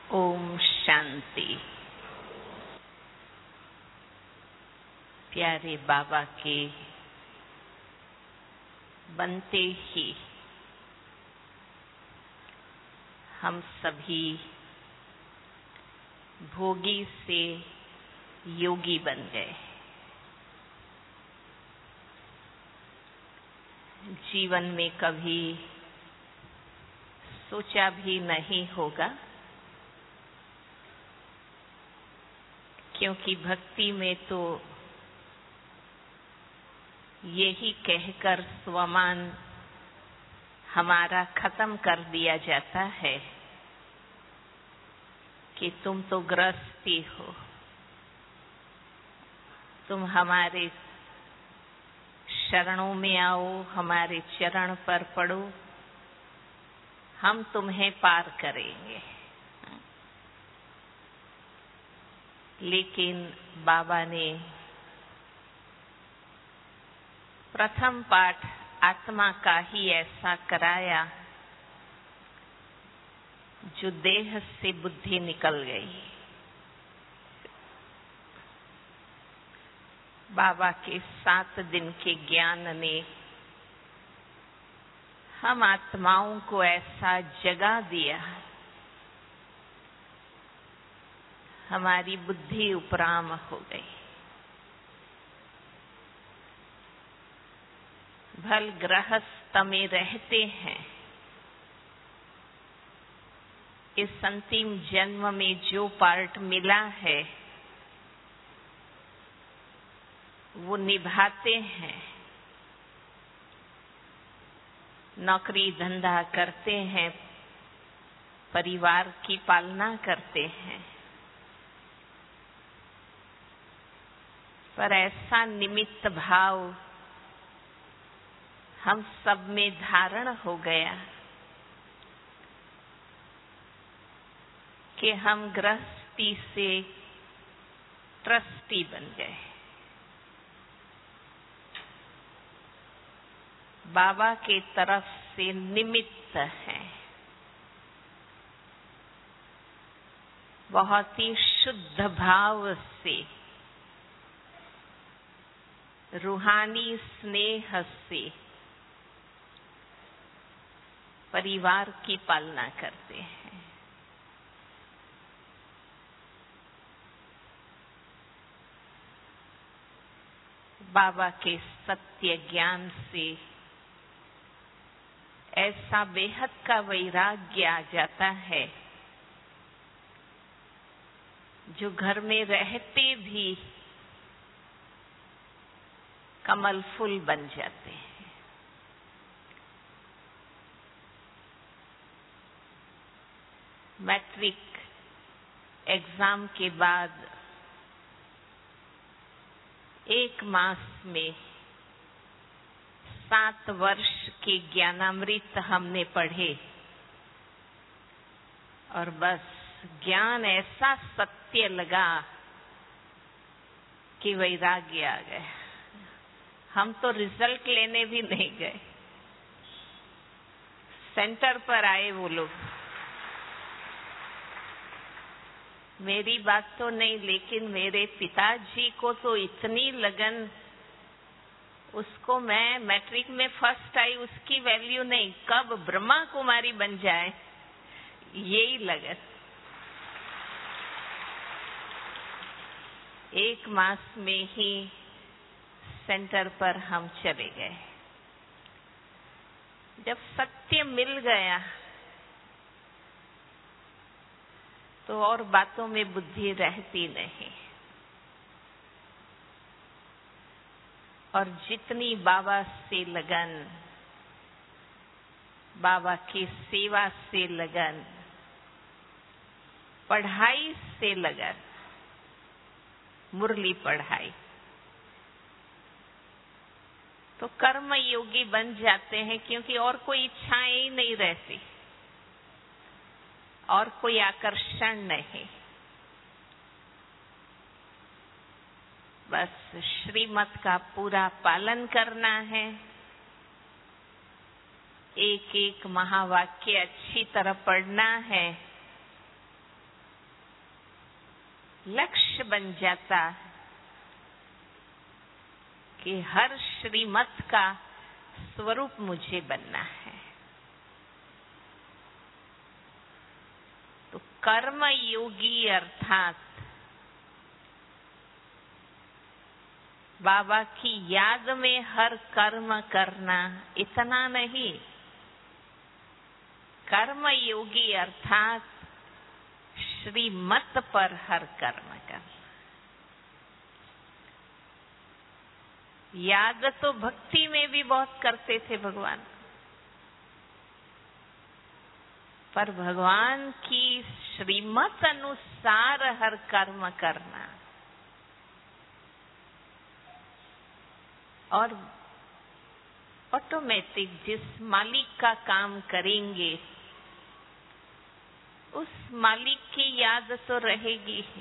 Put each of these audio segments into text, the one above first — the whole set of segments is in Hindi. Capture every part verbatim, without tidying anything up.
ओम शांति। प्यारे बाबा के बनते ही हम सभी भोगी से योगी बन गए। जीवन में कभी सोचा भी नहीं होगा, क्योंकि भक्ति में तो यही कहकर स्वमान हमारा खत्म कर दिया जाता है कि तुम तो गृहस्थी हो, तुम हमारे शरणों में आओ, हमारे चरण पर पड़ो, हम तुम्हें पार करेंगे। लेकिन बाबा ने प्रथम पाठ आत्मा का ही ऐसा कराया जो देह से बुद्धि निकल गई। बाबा के सात दिन के ज्ञान ने हम आत्माओं को ऐसा जगा दिया, हमारी बुद्धि उपराम हो गई। भल गृहस्थ में रहते हैं, इस अंतिम जन्म में जो पार्ट मिला है वो निभाते हैं, नौकरी धंधा करते हैं, परिवार की पालना करते हैं, पर ऐसा निमित्त भाव हम सब में धारण हो गया कि हम गृहस्थी से ट्रस्टी बन गए। बाबा के तरफ से निमित्त हैं, बहुत ही शुद्ध भाव से, रूहानी स्नेह से परिवार की पालना करते हैं। बाबा के सत्य ज्ञान से ऐसा बेहद का वैराग्य आ जाता है जो घर में रहते भी कमल फूल बन जाते हैं। मैट्रिक एग्जाम के बाद एक मास में सात वर्ष के ज्ञानामृत हमने पढ़े और बस ज्ञान ऐसा सत्य लगा कि वैराग्य आ गया। हम तो रिजल्ट लेने भी नहीं गए, सेंटर पर आए वो लोग। मेरी बात तो नहीं, लेकिन मेरे पिताजी को तो इतनी लगन, उसको मैं मैट्रिक में फर्स्ट आई उसकी वैल्यू नहीं, कब ब्रह्मा कुमारी बन जाए यही लगन। एक मास में ही सेंटर पर हम चले गए। जब सत्य मिल गया तो और बातों में बुद्धि रहती नहीं, और जितनी बाबा से लगन, बाबा की सेवा से लगन, पढ़ाई से लगन, मुरली पढ़ाई, तो कर्म योगी बन जाते हैं, क्योंकि और कोई इच्छाएं ही नहीं रहती और कोई आकर्षण नहीं। बस श्रीमत का पूरा पालन करना है, एक एक महावाक्य अच्छी तरह पढ़ना है, लक्ष्य बन जाता कि हर श्रीमत का स्वरूप मुझे बनना है, तो कर्म योगी अर्थात बाबा की याद में हर कर्म करना इतना नहीं, कर्म योगी अर्थात श्रीमत पर हर कर्म करना। याद तो भक्ति में भी बहुत करते थे भगवान, पर भगवान की श्रीमत अनुसार हर कर्म करना और ऑटोमेटिक जिस मालिक का काम करेंगे उस मालिक की याद तो रहेगी ही।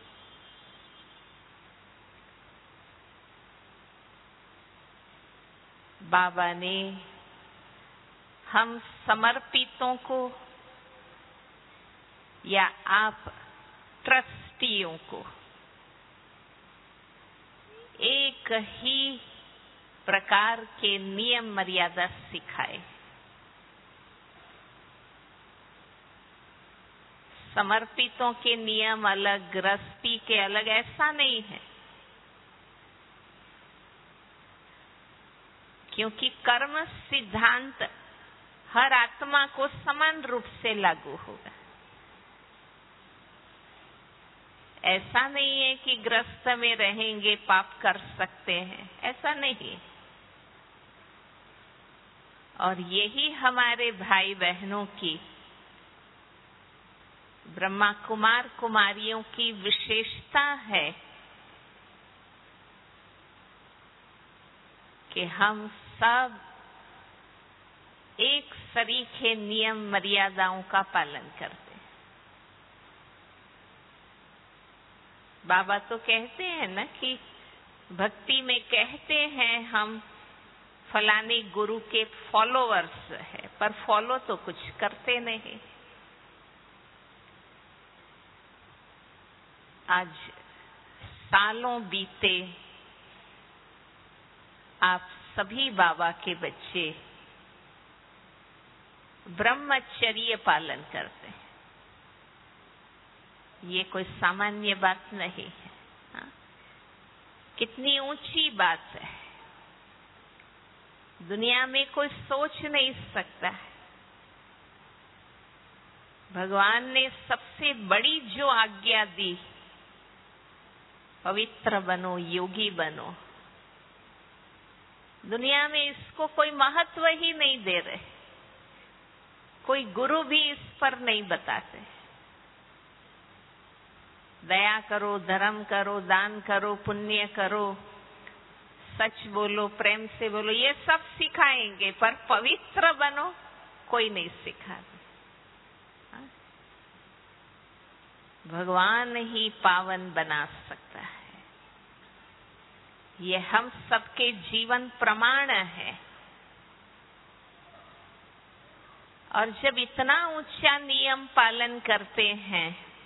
बाबा ने हम समर्पितों को या आप ट्रस्टियों को एक ही प्रकार के नियम मर्यादा सिखाए। समर्पितों के नियम अलग, गृहस्थी के अलग, ऐसा नहीं है, क्योंकि कर्म सिद्धांत हर आत्मा को समान रूप से लागू होगा। ऐसा नहीं है कि गृहस्थ में रहेंगे पाप कर सकते हैं, ऐसा नहीं। और यही हमारे भाई बहनों की, ब्रह्मा कुमार कुमारियों की विशेषता है कि हम सब एक सरीखे नियम मर्यादाओं का पालन करते हैं। बाबा तो कहते हैं ना कि भक्ति में कहते हैं हम फलाने गुरु के फॉलोअर्स हैं, पर फॉलो तो कुछ करते नहीं। आज सालों बीते, आप सभी बाबा के बच्चे ब्रह्मचर्य पालन करते हैं। ये कोई सामान्य बात नहीं है। हाँ? कितनी ऊंची बात है, दुनिया में कोई सोच नहीं सकता है। भगवान ने सबसे बड़ी जो आज्ञा दी, पवित्र बनो, योगी बनो, दुनिया में इसको कोई महत्व ही नहीं दे रहे, कोई गुरु भी इस पर नहीं बताते। दया करो, धर्म करो, दान करो, पुण्य करो, सच बोलो, प्रेम से बोलो, ये सब सिखाएंगे, पर पवित्र बनो कोई नहीं सिखाते। भगवान ही पावन बना सकता है। ये हम सबके जीवन प्रमाण है। और जब इतना ऊंचा नियम पालन करते हैं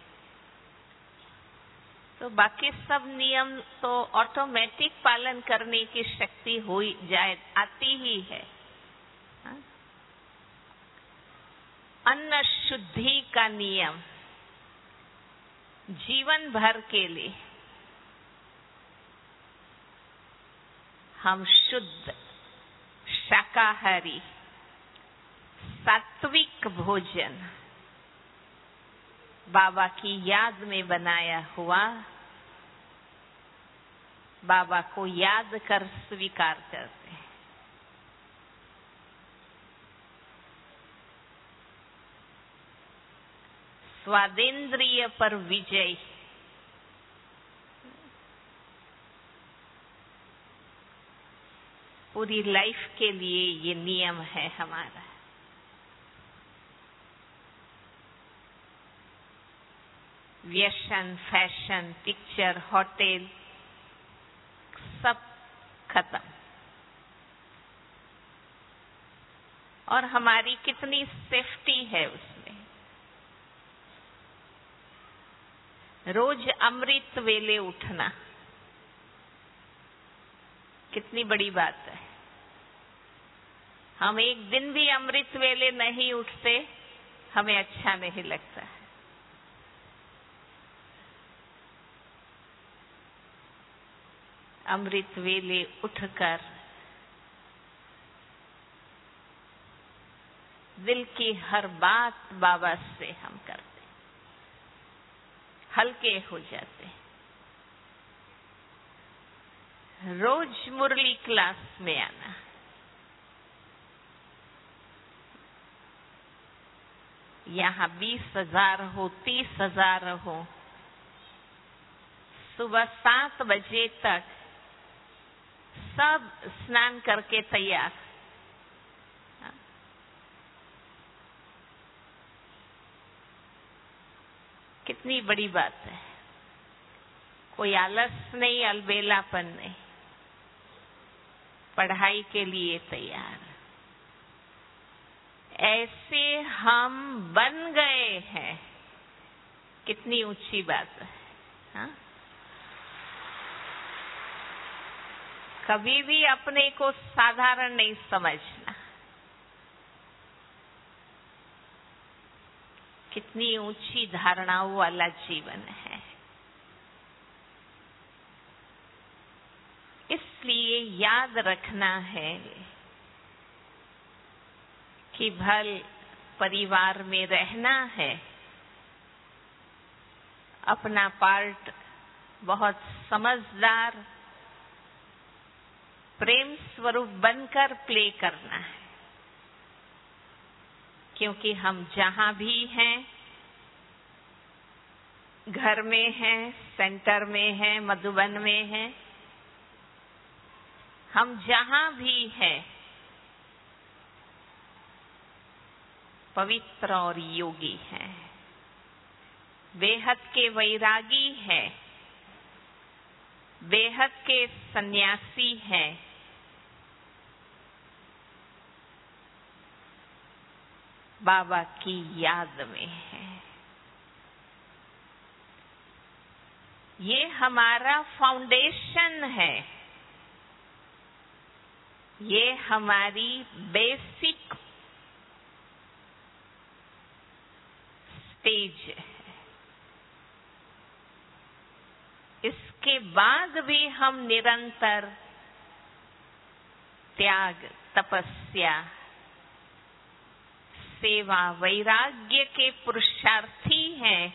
तो बाकी सब नियम तो ऑटोमेटिक पालन करने की शक्ति हो जाए, आती ही है। अन्न शुद्धि का नियम जीवन भर के लिए हम शुद्ध शाकाहारी सात्विक भोजन बाबा की याद में बनाया हुआ, बाबा को याद कर स्वीकार करते हैं। स्वादेंद्रिय पर विजय, पूरी लाइफ के लिए ये नियम है हमारा। व्यसन, फैशन, पिक्चर, होटल सब खत्म। और हमारी कितनी सेफ्टी है उसमें। रोज अमृत वेले उठना कितनी बड़ी बात है। हम एक दिन भी अमृत वेले नहीं उठते, हमें अच्छा नहीं लगता है। अमृत वेले उठकर दिल की हर बात बाबा से हम करते, हल्के हो जाते। रोज मुरली क्लास में आना, यहाँ बीस हजार हो, तीस हजार हो, सुबह सात बजे तक सब स्नान करके तैयार। कितनी बड़ी बात है। कोई आलस नहीं, अलबेलापन नहीं, पढ़ाई के लिए तैयार। ऐसे हम बन गए हैं, कितनी ऊंची बात है। हाँ? कभी भी अपने को साधारण नहीं समझना। कितनी ऊंची धारणाओं वाला जीवन है। इसलिए याद रखना है कि भल परिवार में रहना है, अपना पार्ट बहुत समझदार प्रेम स्वरूप बनकर प्ले करना है। क्योंकि हम जहां भी हैं, घर में हैं, सेंटर में हैं, मधुबन में हैं, हम जहां भी हैं पवित्र और योगी हैं, बेहद के वैरागी हैं, बेहद के सन्यासी हैं। बाबा की याद में है। ये हमारा फाउंडेशन है, ये हमारी बेसिक स्टेज है। इसके बाद भी हम निरंतर त्याग, तपस्या, सेवा, वैराग्य के पुरुषार्थी हैं।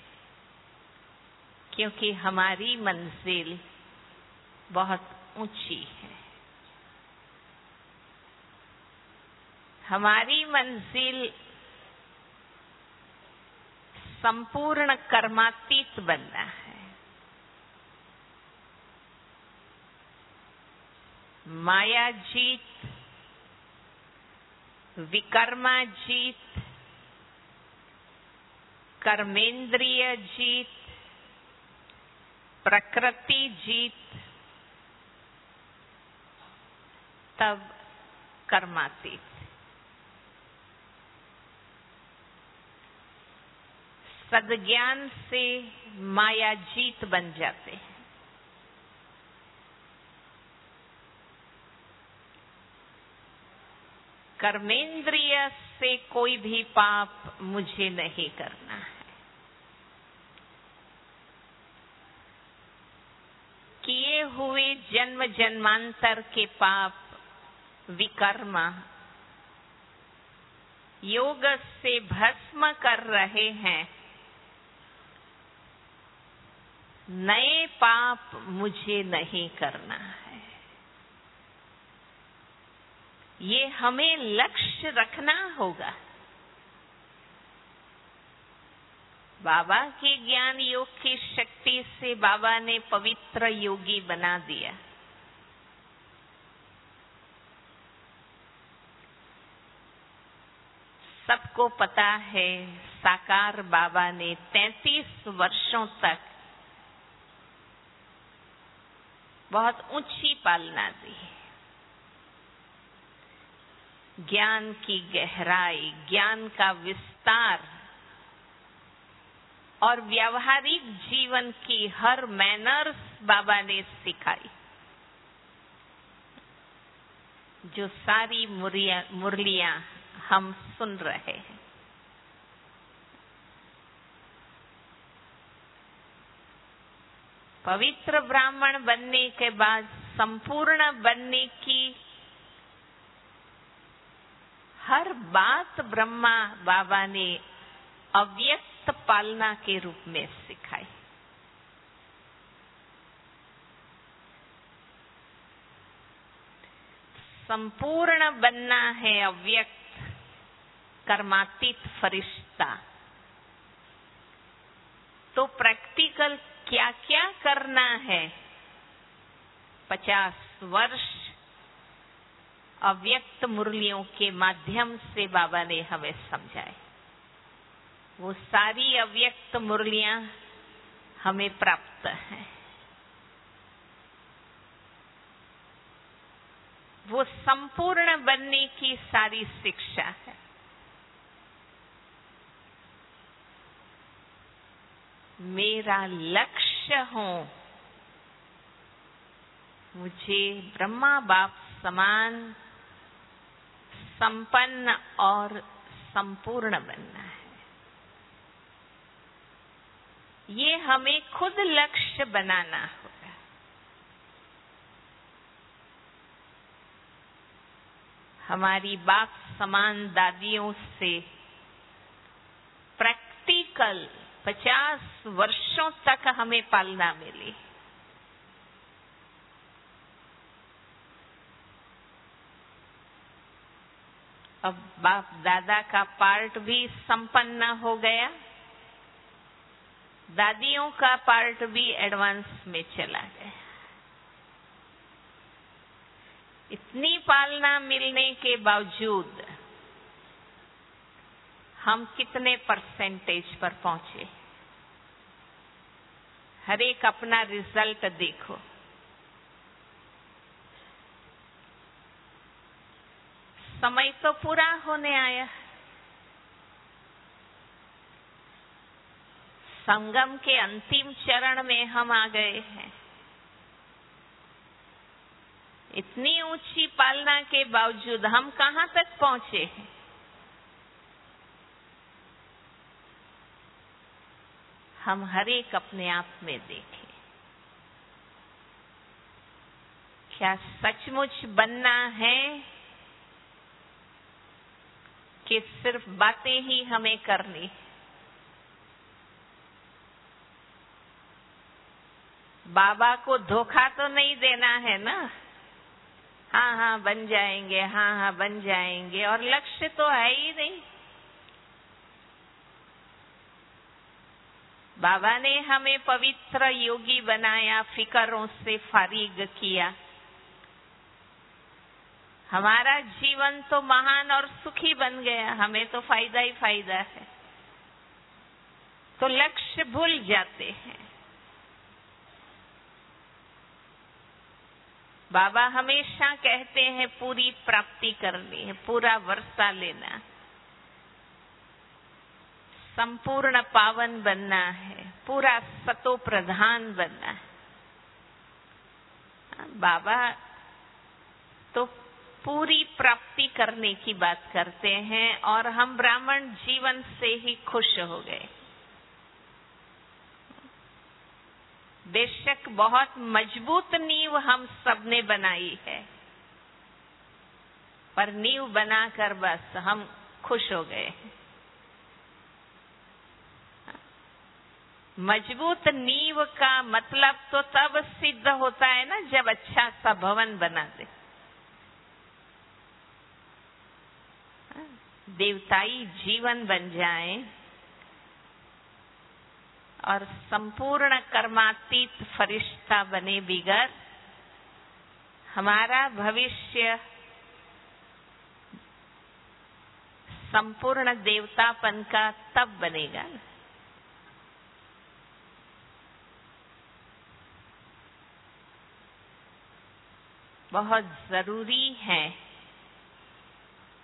क्योंकि हमारी मंजिल बहुत ऊंची है। हमारी मंजिल संपूर्ण कर्मातीत बनना है। माया जीत, विकर्मा जीत, कर्मेंद्रिय जीत, प्रकृति जीत, तब कर्मातीत। सद्ज्ञान से माया जीत बन जाते हैं। कर्मेंद्रिय से कोई भी पाप मुझे नहीं करना है। किए हुए जन्म जन्मांतर के पाप, विकर्मा, योग से भस्म कर रहे हैं। नए पाप मुझे नहीं करना है। ये हमें लक्ष्य रखना होगा। बाबा के ज्ञान योग की शक्ति से बाबा ने पवित्र योगी बना दिया। सबको पता है, साकार बाबा ने तैंतीस वर्षों तक बहुत ऊंची पालना दी। ज्ञान की गहराई, ज्ञान का विस्तार और व्यावहारिक जीवन की हर मैनर्स बाबा ने सिखाई। जो सारी मुरलियां हम सुन रहे हैं, पवित्र ब्राह्मण बनने के बाद संपूर्ण बनने की हर बात ब्रह्मा बाबा ने अव्यक्त पालना के रूप में सिखाई। संपूर्ण बनना है अव्यक्त कर्मातीत फरिश्ता, तो प्रैक्टिकल क्या क्या करना है? पचास वर्ष अव्यक्त मुरलियों के माध्यम से बाबा ने हमें समझाए। वो सारी अव्यक्त मुरलियां हमें प्राप्त हैं। वो संपूर्ण बनने की सारी शिक्षा है। मेरा लक्ष्य हो मुझे ब्रह्मा बाप समान संपन्न और संपूर्ण बनना है। ये हमें खुद लक्ष्य बनाना होगा। हमारी बाप समान दादियों से प्रैक्टिकल पचास वर्षों तक हमें पालना मिली। अब बाप दादा का पार्ट भी संपन्न हो गया, दादियों का पार्ट भी एडवांस में चला गया। इतनी पालना मिलने के बावजूद हम कितने परसेंटेज पर पहुंचे? हर एक अपना रिजल्ट देखो। समय तो पूरा होने आया। संगम के अंतिम चरण में हम आ गए हैं। इतनी ऊंची पालना के बावजूद हम कहां तक पहुंचे हैं? हम हर एक अपने आप में देखें। क्या सचमुच बनना है कि सिर्फ बातें ही हमें करनी? बाबा को धोखा तो नहीं देना है ना। हाँ हाँ बन जाएंगे, हाँ हाँ बन जाएंगे, और लक्ष्य तो है ही नहीं। बाबा ने हमें पवित्र योगी बनाया, फिकरों से फारिग किया। हमारा जीवन तो महान और सुखी बन गया, हमें तो फायदा ही फायदा है। तो लक्ष्य भूल जाते हैं। बाबा हमेशा कहते हैं पूरी प्राप्ति करनी है, पूरा वर्षा लेना, संपूर्ण पावन बनना है, पूरा सतो प्रधान बनना है। बाबा तो पूरी प्राप्ति करने की बात करते हैं और हम ब्राह्मण जीवन से ही खुश हो गए। बेशक बहुत मजबूत नींव हम सबने बनाई है, पर नींव बनाकर बस हम खुश हो गए। मजबूत नींव का मतलब तो तब सिद्ध होता है ना जब अच्छा सा भवन बना दे। देवताई जीवन बन जाए और संपूर्ण कर्मातीत फरिश्ता बने बिगर हमारा भविष्य संपूर्ण देवतापन का तब बनेगा। बहुत जरूरी है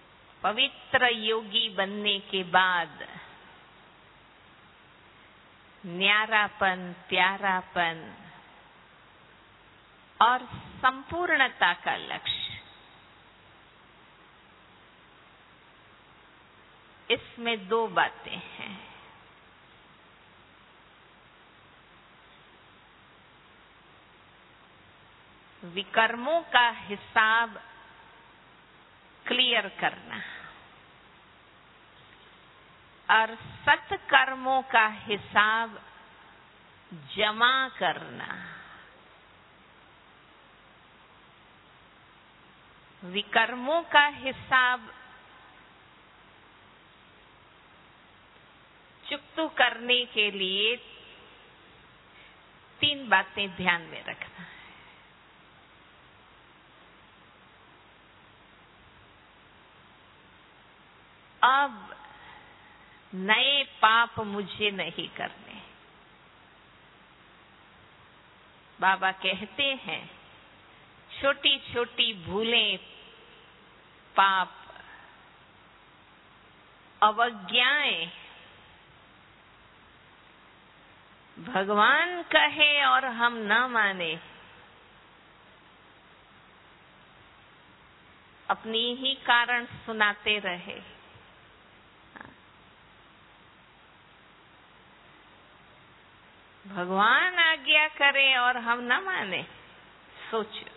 पवित्र योगी बनने के बाद न्यारापन, प्यारापन और संपूर्णता का लक्ष्य, इसमें दो बातें हैं। विकर्मों का हिसाब क्लियर करना और सत्कर्मों का हिसाब जमा करना। विकर्मों का हिसाब चुकतू करने के लिए तीन बातें ध्यान में रखना है। अब नए पाप मुझे नहीं करने। बाबा कहते हैं छोटी छोटी भूलें, पाप, अवज्ञाएं भगवान कहे और हम न माने, अपनी ही कारण सुनाते रहे। भगवान आज्ञा करे और हम न माने। सोचो,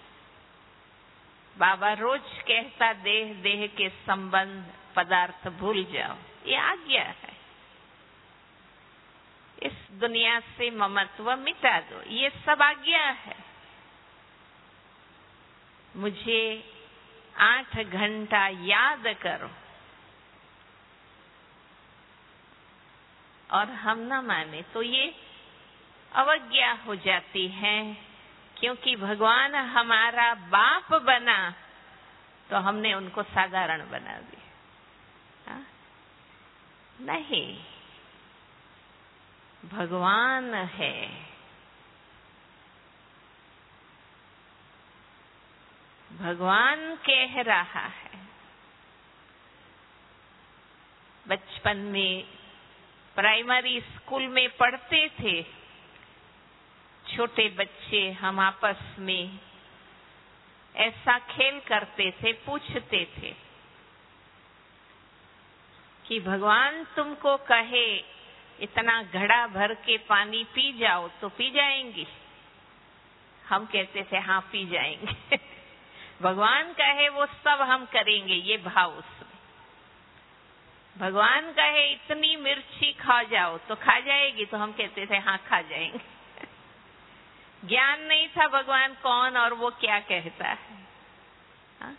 बाबा रोज कहता देह देह के संबंध पदार्थ भूल जाओ, ये आज्ञा है। इस दुनिया से ममत्व मिटा दो, ये सब आज्ञा है। मुझे आठ घंटा याद करो और हम न माने तो ये अवज्ञा हो जाती है। क्योंकि भगवान हमारा बाप बना तो हमने उनको साधारण बना दिया। नहीं, भगवान है। भगवान कह रहा है। बचपन में प्राइमरी स्कूल में पढ़ते थे, छोटे बच्चे हम आपस में ऐसा खेल करते थे, पूछते थे कि भगवान तुमको कहे इतना घड़ा भर के पानी पी जाओ तो पी जाएंगी? हम कहते थे हाँ पी जाएंगे। भगवान कहे वो सब हम करेंगे, ये भाव उसमें। भगवान कहे इतनी मिर्ची खा जाओ तो खा जाएगी, तो हम कहते थे हाँ खा जाएंगे। ज्ञान नहीं था भगवान कौन और वो क्या कहता है। हा?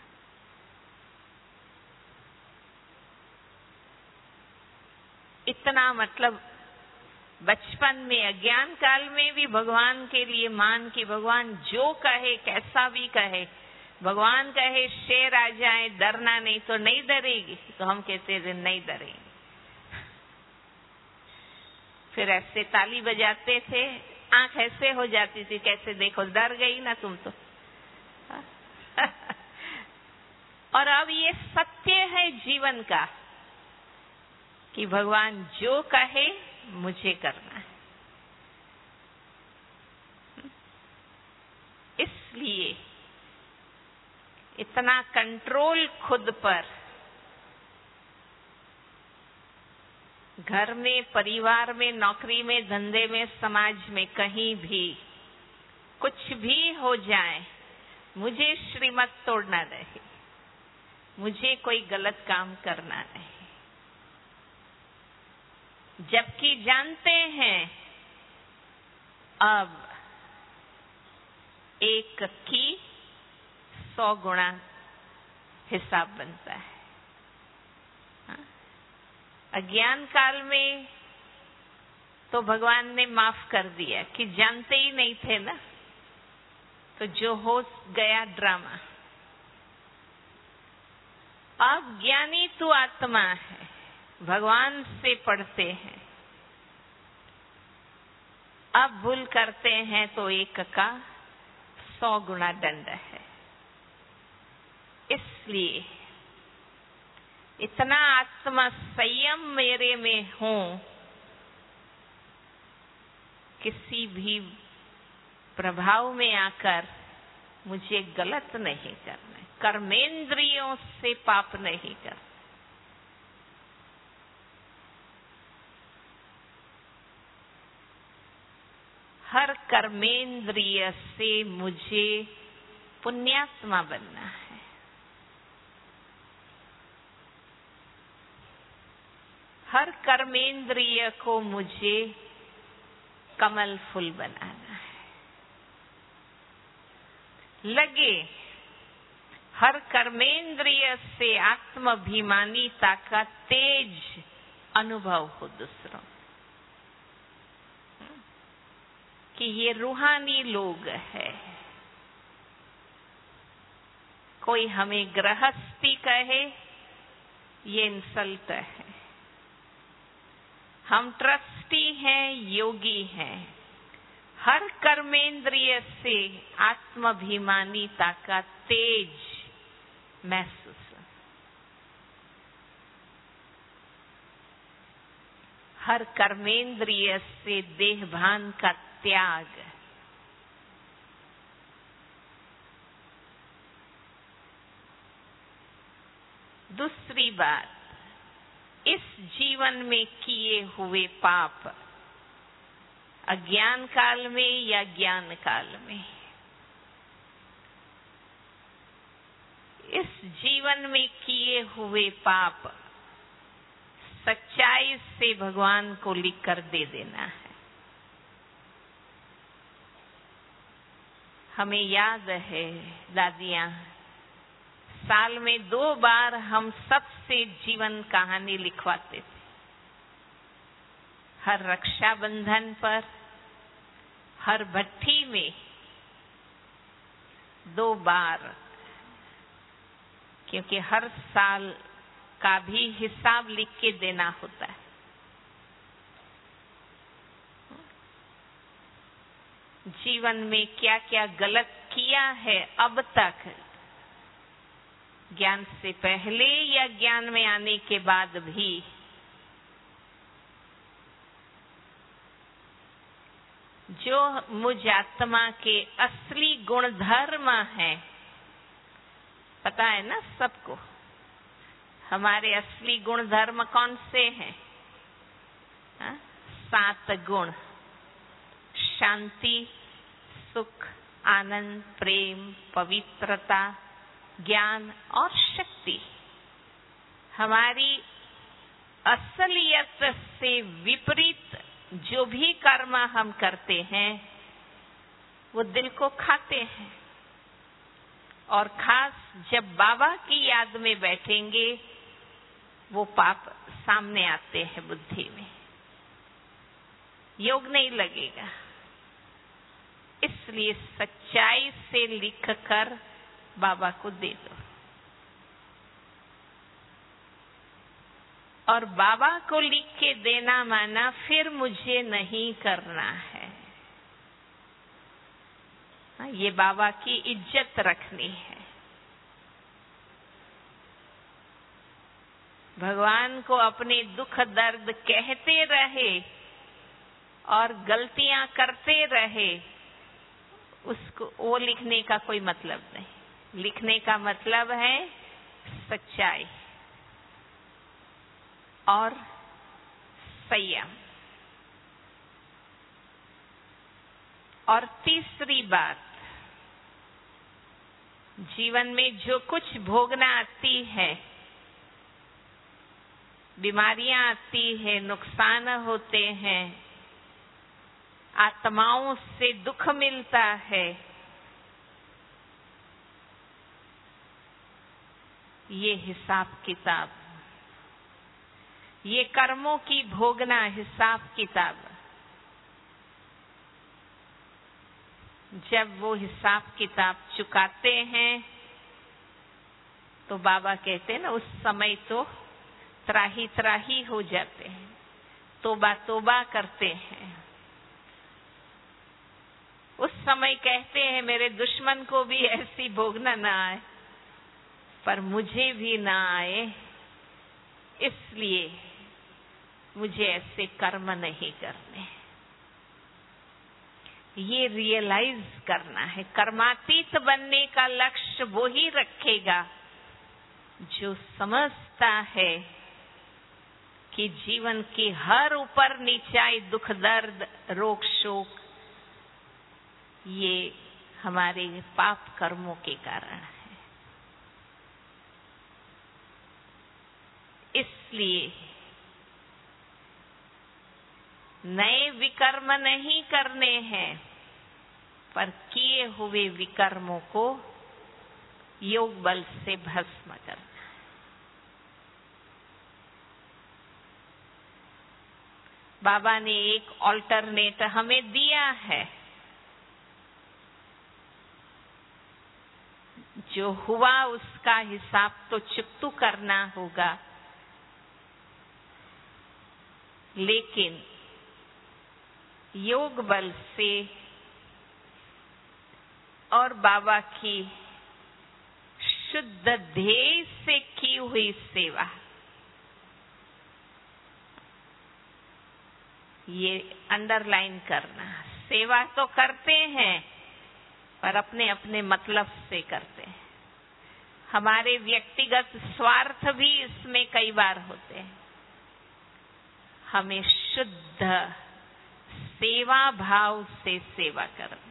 इतना मतलब बचपन में अज्ञान काल में भी भगवान के लिए मान कि भगवान जो कहे कैसा भी कहे, भगवान कहे शेर आ जाए डरना नहीं तो नहीं डरेगी, तो हम कहते थे नहीं डरेंगे। फिर ऐसे ताली बजाते थे, आंख ऐसे हो जाती थी, कैसे देखो डर गई ना तुम तो। और अब ये सत्य है जीवन का कि भगवान जो कहे मुझे करना है। इसलिए इतना कंट्रोल खुद पर, घर में, परिवार में, नौकरी में, धंधे में, समाज में, कहीं भी कुछ भी हो जाए, मुझे श्रीमत तोड़ना नहीं, मुझे कोई गलत काम करना नहीं। जबकि जानते हैं अब एक की सौ गुणा हिसाब बनता है। अज्ञान काल में तो भगवान ने माफ कर दिया कि जानते ही नहीं थे ना, तो जो हो गया ड्रामा। अब ज्ञानी तू आत्मा है, भगवान से पढ़ते हैं, अब भूल करते हैं तो एक का सौ गुना दंड है। इसलिए इतना आत्मा संयम मेरे में हो किसी भी प्रभाव में आकर मुझे गलत नहीं करना है, कर्मेंद्रियों से पाप नहीं करना। हर कर्मेंद्रिय से मुझे पुण्यात्मा बनना है। हर कर्मेंद्रिय को मुझे कमल फूल बनाना है। लगे हर कर्मेंद्रिय से आत्माभिमानीता का तेज अनुभव हो दूसरों कि ये रूहानी लोग हैं। कोई हमें गृहस्थी कहे, ये इंसल्ट है। हम ट्रस्टी हैं, योगी हैं। हर कर्मेंद्रिय से आत्माभिमानीता का तेज महसूस, हर कर्मेंद्रिय से देहभान का त्याग, दूसरी बात, इस जीवन में किए हुए पाप अज्ञान काल में या ज्ञान काल में, इस जीवन में किए हुए पाप सच्चाई से भगवान को लिखकर दे देना है। हमें याद है दादियां साल में दो बार हम सबसे जीवन कहानी लिखवाते थे। हर रक्षाबंधन पर, हर भट्ठी में दो बार, क्योंकि हर साल का भी हिसाब लिख के देना होता है। जीवन में क्या क्या गलत किया है अब तक, ज्ञान से पहले या ज्ञान में आने के बाद भी, जो मुझ आत्मा के असली गुण धर्म हैं, पता है ना सबको हमारे असली गुण धर्म कौन से हैं? हा? सात गुण: शांति, सुख, आनंद, प्रेम, पवित्रता, ज्ञान और शक्ति। हमारी असलियत से विपरीत जो भी कर्म हम करते हैं वो दिल को खाते हैं, और खास जब बाबा की याद में बैठेंगे वो पाप सामने आते हैं बुद्धि में, योग नहीं लगेगा। इसलिए सच्चाई से लिखकर बाबा को दे दो, और बाबा को लिख के देना माना फिर मुझे नहीं करना है। ये बाबा की इज्जत रखनी है। भगवान को अपने दुख दर्द कहते रहे और गलतियां करते रहे, उसको वो लिखने का कोई मतलब नहीं। लिखने का मतलब है सच्चाई और संयम। और तीसरी बात, जीवन में जो कुछ भोगना आती है, बीमारियां आती है, नुकसान होते हैं, आत्माओं से दुख मिलता है, ये हिसाब किताब, ये कर्मों की भोगना हिसाब किताब, जब वो हिसाब किताब चुकाते हैं तो बाबा कहते हैं ना, उस समय तो त्राही त्राही हो जाते हैं, तोबा तोबा करते हैं। उस समय कहते हैं मेरे दुश्मन को भी ऐसी भोगना ना आए, पर मुझे भी ना आए, इसलिए मुझे ऐसे कर्म नहीं करने। ये रियलाइज करना है। कर्मातीत बनने का लक्ष्य वो ही रखेगा जो समझता है कि जीवन की हर ऊपर नीचाई, दुख, दर्द, रोग, शोक ये हमारे पाप कर्मों के कारण है। इसलिए नए विकर्म नहीं करने हैं, पर किए हुए विकर्मों को योग बल से भस्म करना। बाबा ने एक ऑल्टरनेट हमें दिया है। जो हुआ उसका हिसाब तो चुकतू करना होगा, लेकिन योग बल से और बाबा की शुद्ध ध्येय से की हुई सेवा, ये अंडरलाइन करना। सेवा तो करते हैं पर अपने अपने मतलब से करते हैं। हमारे व्यक्तिगत स्वार्थ भी इसमें कई बार होते हैं। हमें शुद्ध सेवा भाव से सेवा करनी।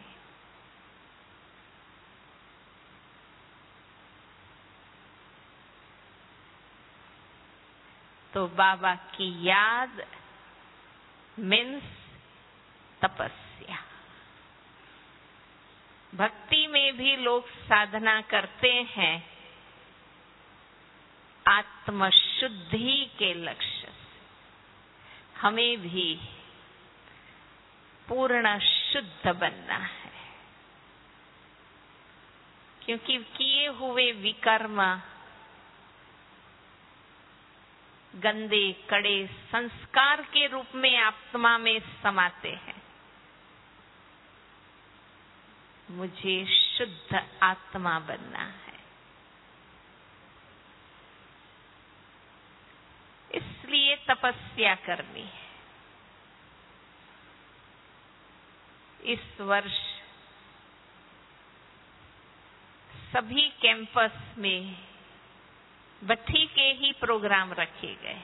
तो बाबा की याद मीन्स तपस्या। भक्ति में भी लोग साधना करते हैं आत्मशुद्धि के लक्ष्य से। हमें भी पूर्ण शुद्ध बनना है, क्योंकि किए हुए विकर्म गंदे कड़े संस्कार के रूप में आत्मा में समाते हैं। मुझे शुद्ध आत्मा बनना है। इसलिए तपस्या करनी है। इस वर्ष सभी कैंपस में भट्ठी के ही प्रोग्राम रखे गए,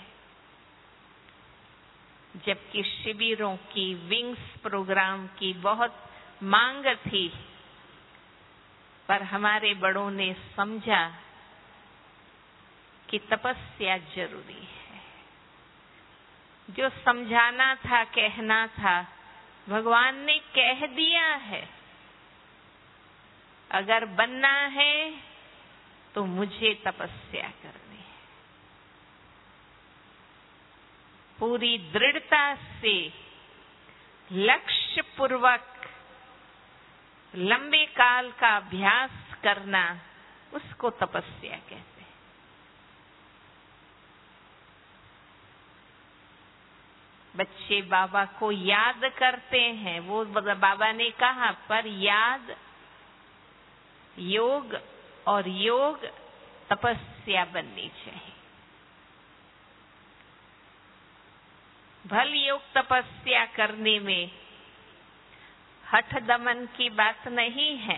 जबकि शिविरों की, विंग्स प्रोग्राम की बहुत मांग थी। पर हमारे बड़ों ने समझा कि तपस्या जरूरी है। जो समझाना था, कहना था, भगवान ने कह दिया है। अगर बनना है तो मुझे तपस्या करनी है। पूरी दृढ़ता से लक्ष्य पूर्वक लंबे काल का अभ्यास करना, उसको तपस्या कहते हैं। बच्चे बाबा को याद करते हैं। वो बाबा ने कहा, पर याद योग और योग तपस्या बननी चाहिए। भल योग तपस्या करने में हठ दमन की बात नहीं है।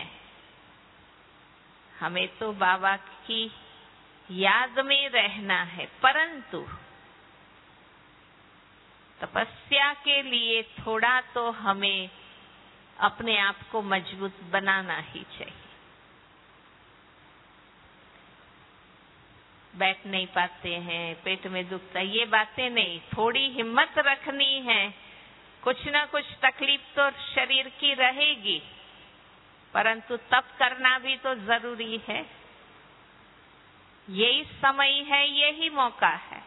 हमें तो बाबा की याद में रहना है, परंतु तपस्या के लिए थोड़ा तो हमें अपने आप को मजबूत बनाना ही चाहिए। बैठ नहीं पाते हैं, पेट में दुखता है, ये बातें नहीं। थोड़ी हिम्मत रखनी है। कुछ ना कुछ तकलीफ तो शरीर की रहेगी, परंतु तप करना भी तो जरूरी है। यही समय है, यही मौका है।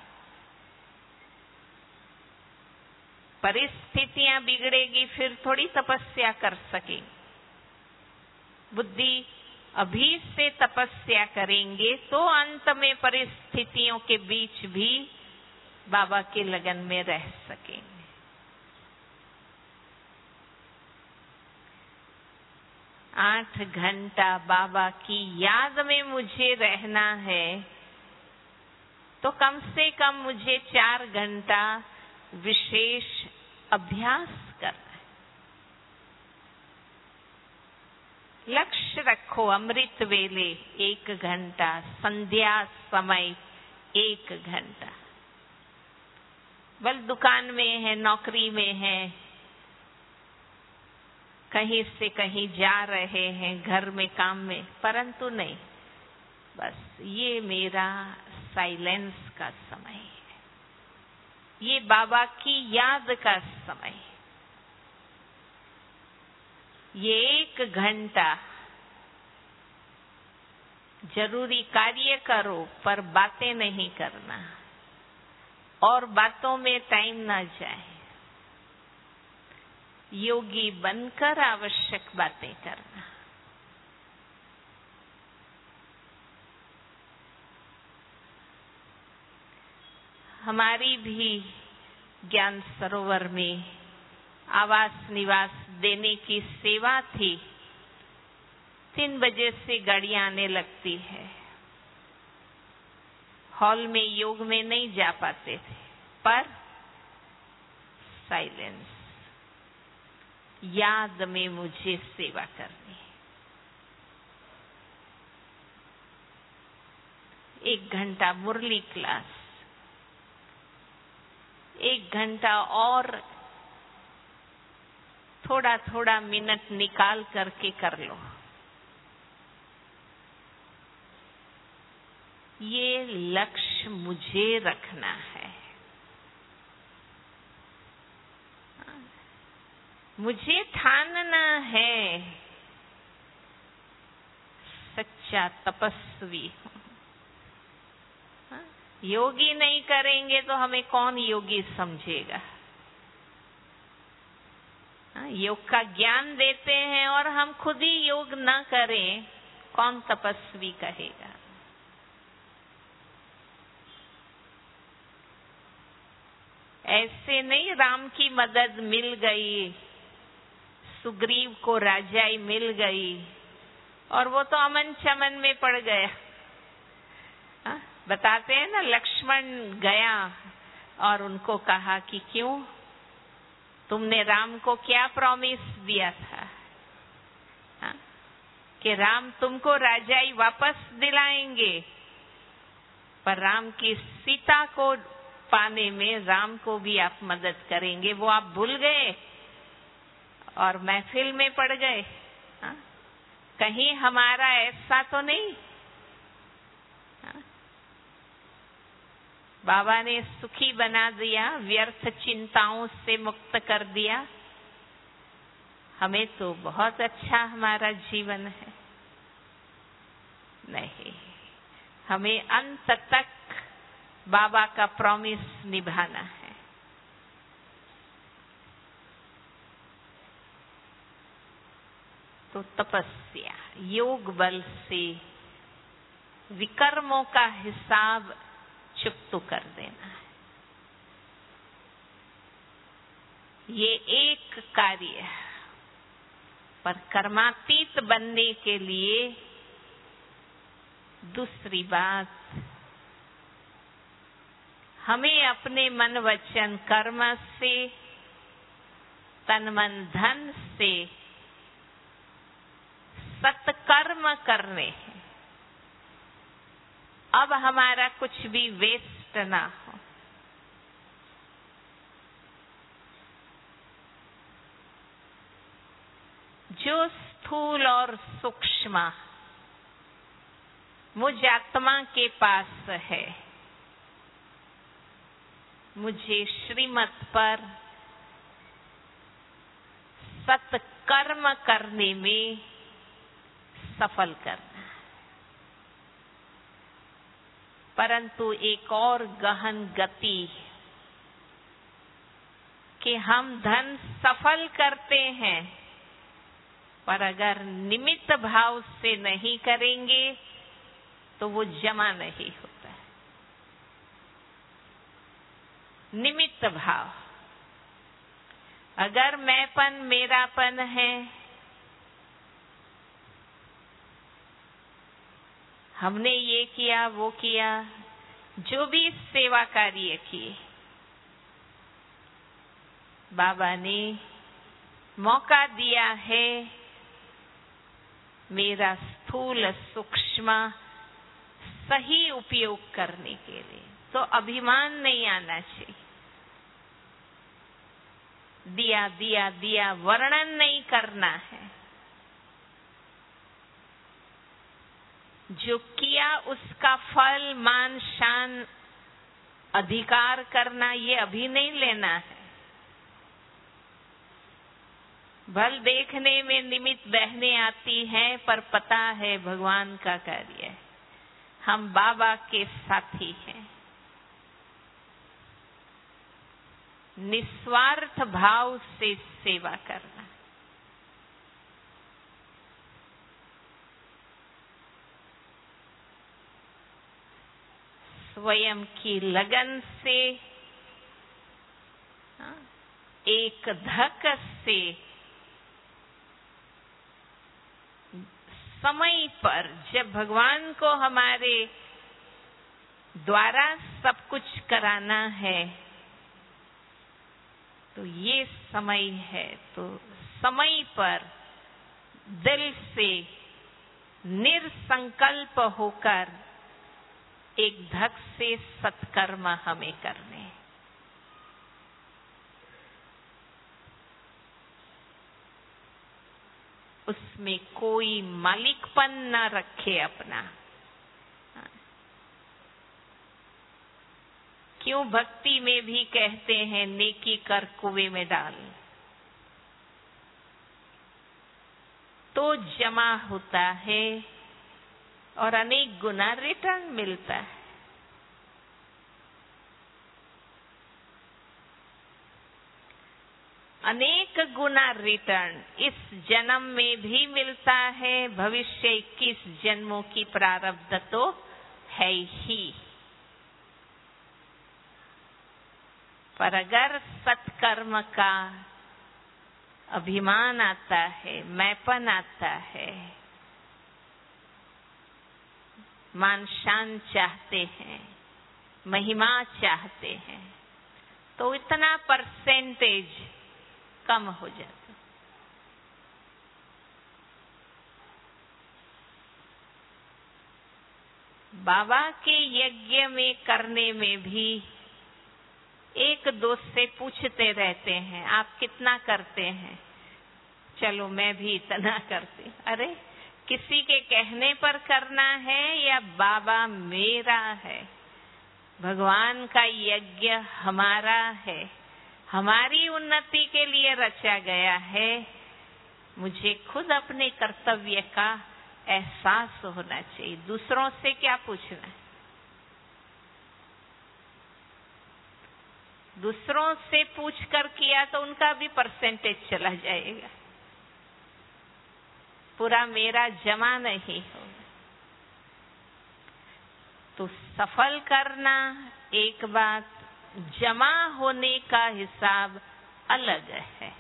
परिस्थितियां बिगड़ेगी फिर थोड़ी तपस्या कर सकेंगे। बुद्धि अभी से तपस्या करेंगे तो अंत में परिस्थितियों के बीच भी बाबा के लगन में रह सकेंगे। आठ घंटा बाबा की याद में मुझे रहना है, तो कम से कम मुझे चार घंटा विशेष अभ्यास करना है। लक्ष्य रखो, अमृत वेले एक घंटा, संध्या समय एक घंटा। बल दुकान में है, नौकरी में है, कहीं से कहीं जा रहे हैं, घर में काम में, परंतु नहीं, बस ये मेरा साइलेंस का समय है, ये बाबा की याद का समय है। ये एक घंटा जरूरी कार्य करो पर बातें नहीं करना, और बातों में टाइम ना जाए। योगी बनकर आवश्यक बातें करना। हमारी भी ज्ञान सरोवर में आवास निवास देने की सेवा थी। तीन बजे से गाड़ियां आने लगती है। हॉल में योग में नहीं जा पाते थे, पर साइलेंस, याद में मुझे सेवा करनी है। एक घंटा मुरली क्लास, एक घंटा और थोड़ा थोड़ा मिनट निकाल करके कर लो। ये लक्ष्य मुझे रखना है, मुझे ठानना है सच्चा तपस्वी हूं। योगी नहीं करेंगे तो हमें कौन योगी समझेगा? योग का ज्ञान देते हैं और हम खुद ही योग ना करें, कौन तपस्वी कहेगा? ऐसे नहीं राम की मदद मिल गई, सुग्रीव को राजाई मिल गई और वो तो अमन चमन में पड़ गया। हा? बताते हैं ना, लक्ष्मण गया और उनको कहा कि क्यों, तुमने राम को क्या प्रॉमिस दिया था? हा? कि राम तुमको राजाई वापस दिलाएंगे, पर राम की सीता को पाने में राम को भी आप मदद करेंगे। वो आप भूल गए और महफिल में पड़ गए। हा? कहीं हमारा ऐसा तो नहीं? हा? बाबा ने सुखी बना दिया, व्यर्थ चिंताओं से मुक्त कर दिया। हमें तो बहुत अच्छा हमारा जीवन है। नहीं, हमें अंत तक बाबा का प्रॉमिस निभाना है। तो तपस्या, योग बल से विकर्मों का हिसाब चुकता कर देना है। ये एक कार्य है, पर कर्मातीत बनने के लिए दूसरी बात, हमें अपने मन वचन कर्म से, तन मन धन से सत्कर्म करने हैं। अब हमारा कुछ भी वेस्ट ना हो। जो स्थूल और सूक्ष्म मुझ आत्मा के पास है, मुझे श्रीमत पर सत्कर्म करने में सफल करना है। परंतु एक और गहन गति कि हम धन सफल करते हैं, पर अगर निमित्त भाव से नहीं करेंगे तो वो जमा नहीं होता है। निमित्त भाव, अगर मैंपन मेरापन है, हमने ये किया वो किया, जो भी सेवा कार्य किए, बाबा ने मौका दिया है मेरा स्थूल सूक्ष्म सही उपयोग करने के लिए। तो अभिमान नहीं आना चाहिए। दिया दिया दिया वर्णन नहीं करना है। जो किया उसका फल, मान, शान, अधिकार करना, ये अभी नहीं लेना है। भल देखने में निमित्त बहने आती हैं, पर पता है भगवान का कार्य है। हम बाबा के साथी हैं। निस्वार्थ भाव से सेवा करना। स्वयं की लगन से, एक धक से, समय पर, जब भगवान को हमारे द्वारा सब कुछ कराना है, तो ये समय है। तो समय पर दिल से निरसंकल्प होकर एक धक से सत्कर्म हमें करने। उसमें कोई मालिकपन न रखे अपना। क्यों भक्ति में भी कहते हैं नेकी कर कुएं में डाल, तो जमा होता है और अनेक गुना रिटर्न मिलता है। अनेक गुना रिटर्न इस जन्म में भी मिलता है। भविष्य इक्कीस जन्मों की प्रारब्ध तो है ही। पर अगर सत्कर्म का अभिमान आता है, मैपन आता है, मान शान चाहते हैं, महिमा चाहते हैं, तो इतना परसेंटेज कम हो जाता। बाबा के यज्ञ में करने में भी एक दोस्त से पूछते रहते हैं, आप कितना करते हैं? चलो मैं भी इतना करती। अरे किसी के कहने पर करना है या बाबा मेरा है? भगवान का यज्ञ हमारा है, हमारी उन्नति के लिए रचा गया है। मुझे खुद अपने कर्तव्य का एहसास होना चाहिए। दूसरों से क्या पूछना है? दूसरों से पूछकर किया तो उनका भी परसेंटेज चला जाएगा, पूरा मेरा जमा नहीं होगा। तो सफल करना एक बात, जमा होने का हिसाब अलग है।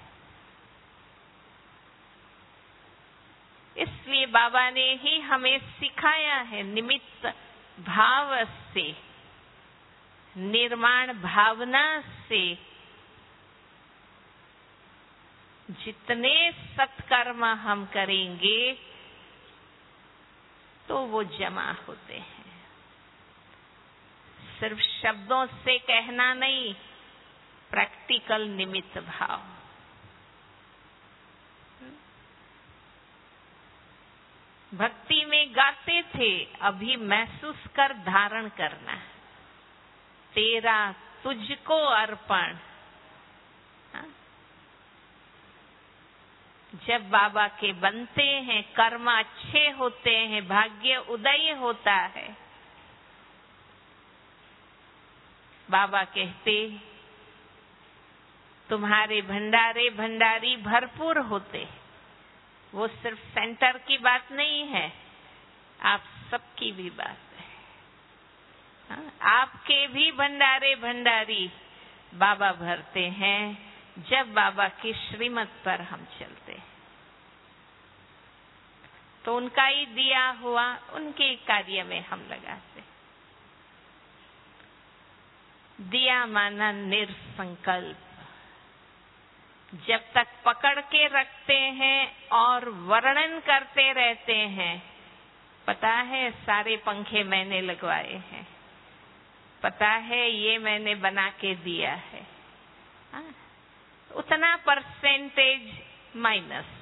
इसलिए बाबा ने ही हमें सिखाया है, निमित्त भाव से, निर्माण भावना से जितने सत्कर्म हम करेंगे तो वो जमा होते हैं। सिर्फ शब्दों से कहना नहीं, प्रैक्टिकल निमित्त भाव। भक्ति में गाते थे, अभी महसूस कर धारण करना। तेरा तुझको अर्पण। जब बाबा के बनते हैं, कर्म अच्छे होते हैं, भाग्य उदय होता है। बाबा कहते, तुम्हारे भंडारे भंडारी भरपूर होते। वो सिर्फ सेंटर की बात नहीं है, आप सबकी भी बात है। आपके भी भंडारे भंडारी बाबा भरते हैं जब बाबा की श्रीमत पर हम चलते हैं। तो उनका ही दिया हुआ उनके कार्य में हम लगाते। दिया माना निरसंकल्प, जब तक पकड़ के रखते हैं और वर्णन करते रहते हैं, पता है सारे पंखे मैंने लगवाए हैं, पता है ये मैंने बना के दिया है, हाँ? उतना परसेंटेज माइनस।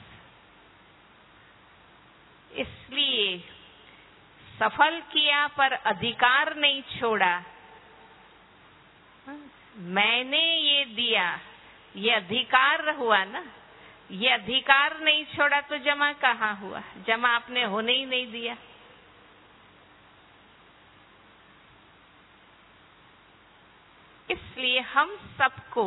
इसलिए सफल किया पर अधिकार नहीं छोड़ा। मैंने ये दिया, ये अधिकार हुआ ना। ये अधिकार नहीं छोड़ा तो जमा कहाँ हुआ? जमा आपने होने ही नहीं दिया। इसलिए हम सबको,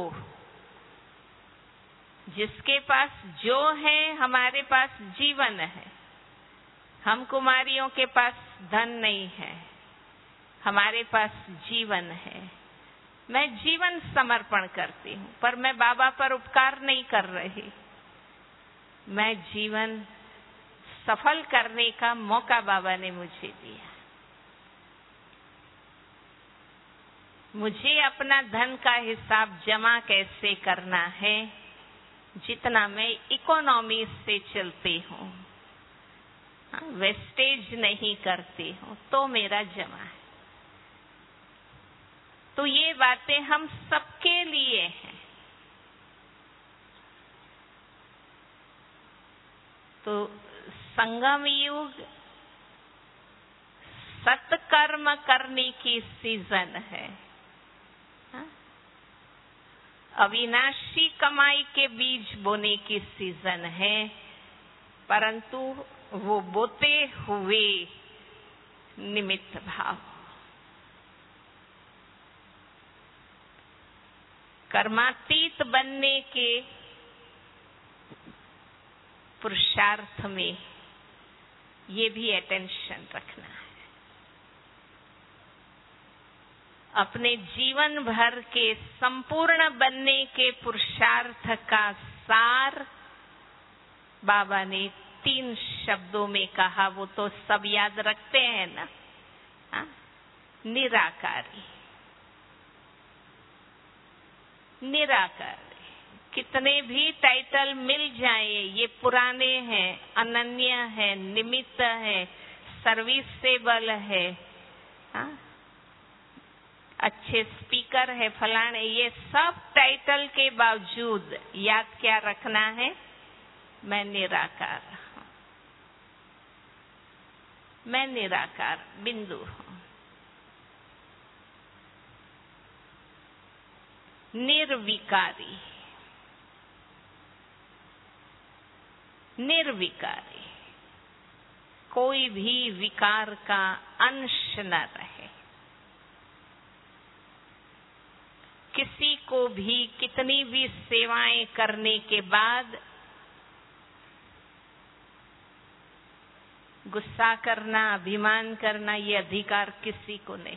जिसके पास जो है, हमारे पास जीवन है। हम कुमारियों के पास धन नहीं है, हमारे पास जीवन है। मैं जीवन समर्पण करती हूँ, पर मैं बाबा पर उपकार नहीं कर रही। मैं जीवन सफल करने का मौका बाबा ने मुझे दिया। मुझे अपना धन का हिसाब जमा कैसे करना है, जितना मैं इकोनॉमी से चलती हूँ, वेस्टेज नहीं करती हूँ, तो मेरा जमा है। तो ये बातें हम सबके लिए हैं। तो संगम युग सत्कर्म करने की सीजन है। अविनाशी कमाई के बीज बोने की सीजन है, परंतु वो बोते हुए निमित्त भाव। कर्मातीत बनने के पुरुषार्थ में ये भी अटेंशन रखना है। अपने जीवन भर के संपूर्ण बनने के पुरुषार्थ का सार बाबा ने तीन शब्दों में कहा। वो तो सब याद रखते हैं ना, हा? निराकारी। निराकारी। कितने भी टाइटल मिल जाए, ये पुराने हैं, अनन्य है, निमित्त है, सर्विसेबल है, हा? अच्छे स्पीकर है, फलाने, ये सब टाइटल के बावजूद याद क्या रखना है? मैं निराकार हूं। मैं निराकार बिंदु हूं। निर्विकारी। निर्विकारी। कोई भी विकार का अंश न रहे। किसी को भी कितनी भी सेवाएं करने के बाद गुस्सा करना, अभिमान करना, ये अधिकार किसी को नहीं।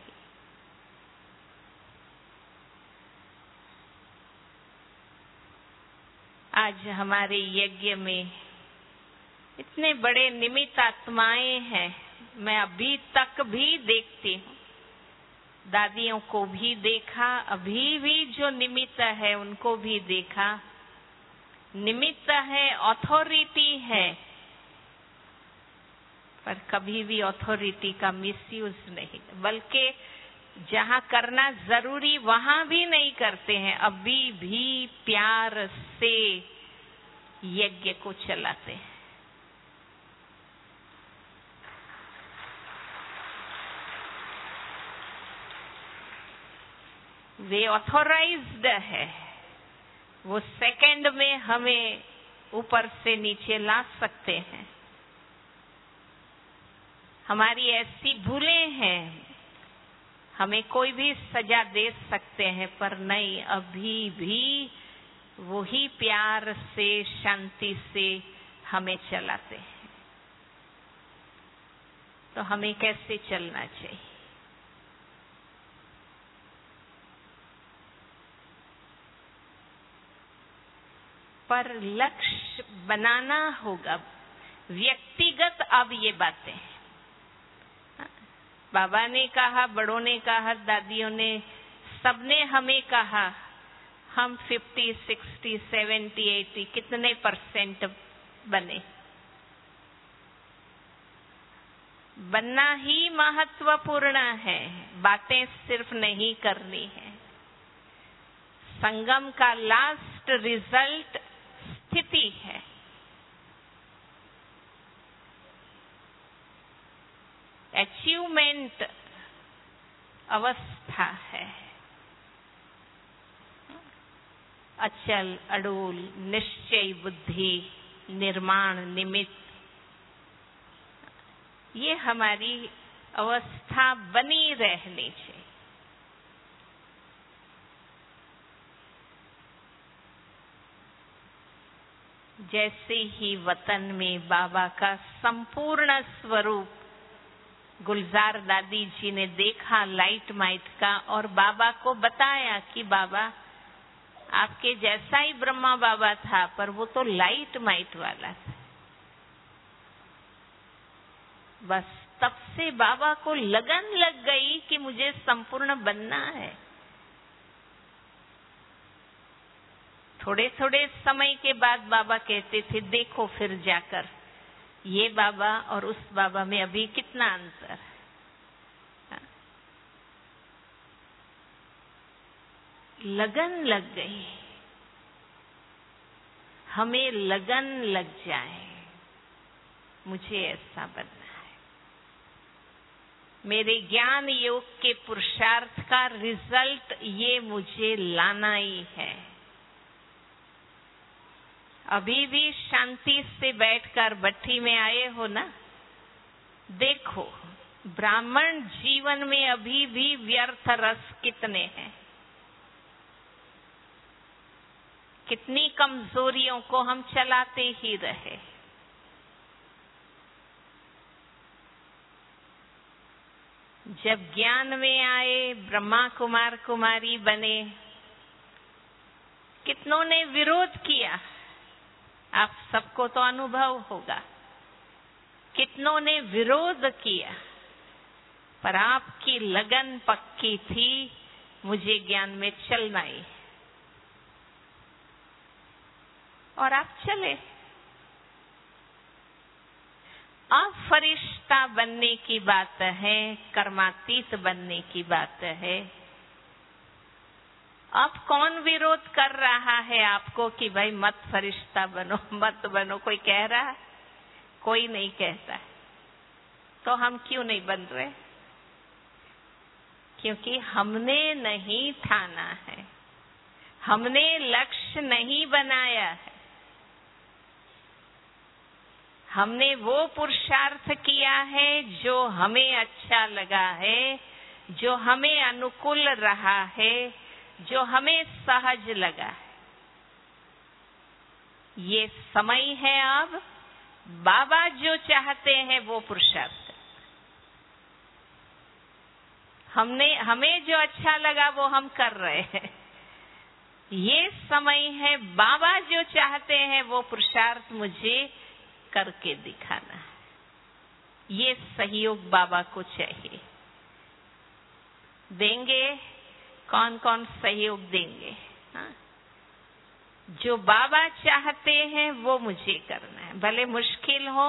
आज हमारे यज्ञ में इतने बड़े निमित्त आत्माएं हैं। मैं अभी तक भी देखती हूँ, दादियों को भी देखा, अभी भी जो निमित्त है उनको भी देखा। निमित्त है, अथॉरिटी है, पर कभी भी अथॉरिटी का मिसयूज नहीं, बल्कि जहाँ करना जरूरी वहाँ भी नहीं करते हैं। अभी भी प्यार से यज्ञ को चलाते हैं। वे ऑथोराइज्ड है। वो सेकंड में हमें ऊपर से नीचे ला सकते हैं। हमारी ऐसी भूलें हैं, हमें कोई भी सजा दे सकते हैं, पर नहीं, अभी भी वही प्यार से, शांति से हमें चलाते हैं। तो हमें कैसे चलना चाहिए? पर लक्ष्य बनाना होगा व्यक्तिगत। अब ये बातें बाबा ने कहा, बड़ों ने कहा, दादियों ने, सबने हमें कहा, हम फिफ्टी, सिक्सटी, सेवेंटी, एटी कितने परसेंट बने? बनना ही महत्वपूर्ण है, बातें सिर्फ नहीं करनी है। संगम का लास्ट रिजल्ट स्थिति है। अचीवमेंट अवस्था है। अचल अड़ूल निश्चय बुद्धि निर्माण निमित्त, ये हमारी अवस्था बनी रहनी चाहिए। जैसे ही वतन में बाबा का संपूर्ण स्वरूप गुलजार दादी जी ने देखा लाइट माइट का, और बाबा को बताया कि बाबा आपके जैसा ही ब्रह्मा बाबा था, पर वो तो लाइट माइट वाला था। बस तब से बाबा को लगन लग गई कि मुझे संपूर्ण बनना है। थोड़े थोड़े समय के बाद बाबा कहते थे, देखो फिर जाकर ये बाबा और उस बाबा में अभी कितना अंतर है। लगन लग गई, हमें लगन लग जाए, मुझे ऐसा बनना है। मेरे ज्ञान योग के पुरुषार्थ का रिजल्ट ये मुझे लाना ही है। अभी भी शांति से बैठकर भट्ठी में आए हो ना, देखो ब्राह्मण जीवन में अभी भी व्यर्थ रस कितने हैं, कितनी कमजोरियों को हम चलाते ही रहे। जब ज्ञान में आए, ब्रह्मा कुमार कुमारी बने, कितनों ने विरोध किया, आप सबको तो अनुभव होगा। कितनों ने विरोध किया, पर आपकी लगन पक्की थी, मुझे ज्ञान में चलना ही, और आप चले। अब फरिश्ता बनने की बात है, कर्मातीत बनने की बात है। अब कौन विरोध कर रहा है आपको कि भाई मत फरिश्ता बनो, मत बनो? कोई कह रहा है? कोई नहीं कहता। तो हम क्यों नहीं बन रहे? क्योंकि हमने नहीं ठाना है, हमने लक्ष्य नहीं बनाया है। हमने वो पुरुषार्थ किया है जो हमें अच्छा लगा है, जो हमें अनुकूल रहा है, जो हमें सहज लगा है। ये समय है अब बाबा जो चाहते हैं वो पुरुषार्थ। हमने हमें जो अच्छा लगा वो हम कर रहे हैं। ये समय है बाबा जो चाहते हैं वो पुरुषार्थ मुझे करके दिखाना है। ये सहयोग बाबा को चाहिए। देंगे? कौन कौन सहयोग देंगे? हाँ? जो बाबा चाहते हैं वो मुझे करना है, भले मुश्किल हो,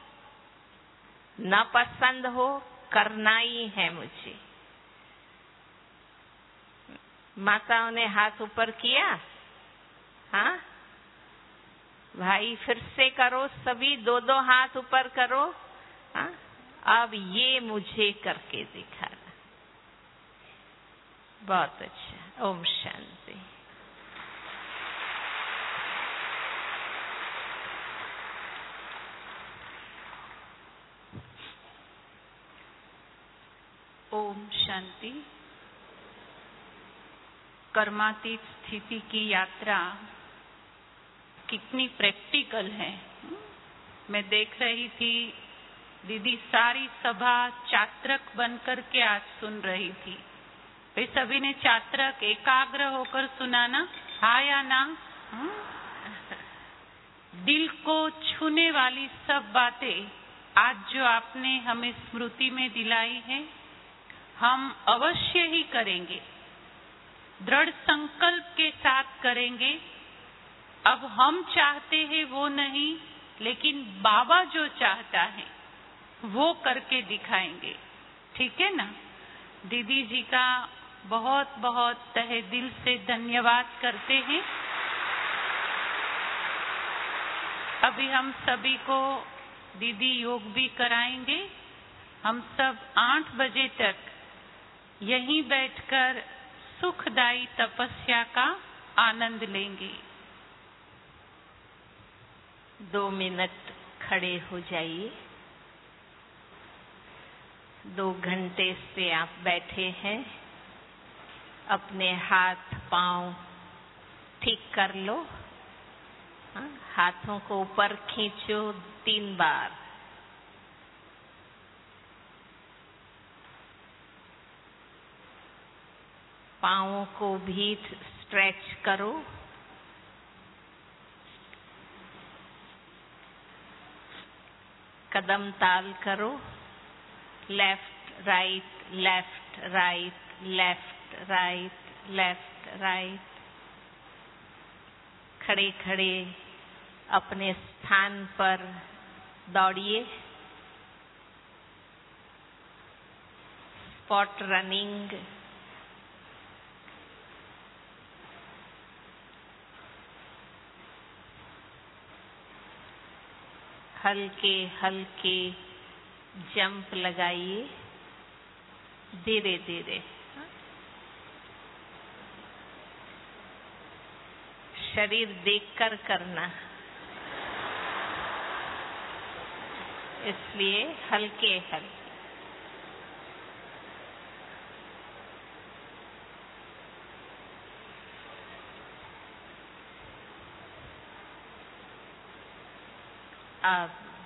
ना पसंद हो, करना ही है मुझे। माताओं ने हाथ ऊपर किया, हाँ भाई फिर से करो, सभी दो दो हाथ ऊपर करो। हाँ, अब ये मुझे करके दिखाना। बहुत अच्छा। ओम शांति। ओम शांति। कर्मातीत स्थिति की यात्रा कितनी प्रैक्टिकल है। मैं देख रही थी दीदी सारी सभा चात्रक बनकर के आज सुन रही थी। वे सभी ने चात्रक एकाग्र होकर सुना ना, हाँ या ना? दिल को छूने वाली सब बातें आज जो आपने हमें स्मृति में दिलाई है, हम अवश्य ही करेंगे। दृढ़ संकल्प के साथ करेंगे। अब हम चाहते हैं वो नहीं, लेकिन बाबा जो चाहता है वो करके दिखाएंगे। ठीक है ना? दीदी जी का बहुत बहुत तहे दिल से धन्यवाद करते हैं। अभी हम सभी को दीदी योग भी कराएंगे। हम सब आठ बजे तक यहीं बैठकर सुखदायी तपस्या का आनंद लेंगे। दो मिनट खड़े हो जाइए। दो घंटे से आप बैठे हैं। अपने हाथ पांव ठीक कर लो। हाँ? हाथों को ऊपर खींचो तीन बार। पांवों को भी स्ट्रेच करो। कदम ताल करो। Left right, left right, left right, left right. खड़े खड़े अपने स्थान पर दौड़िए। Spot running. हल्के हल्के जंप लगाइए, धीरे धीरे। शरीर देखकर करना, इसलिए हल्के हल्के। अब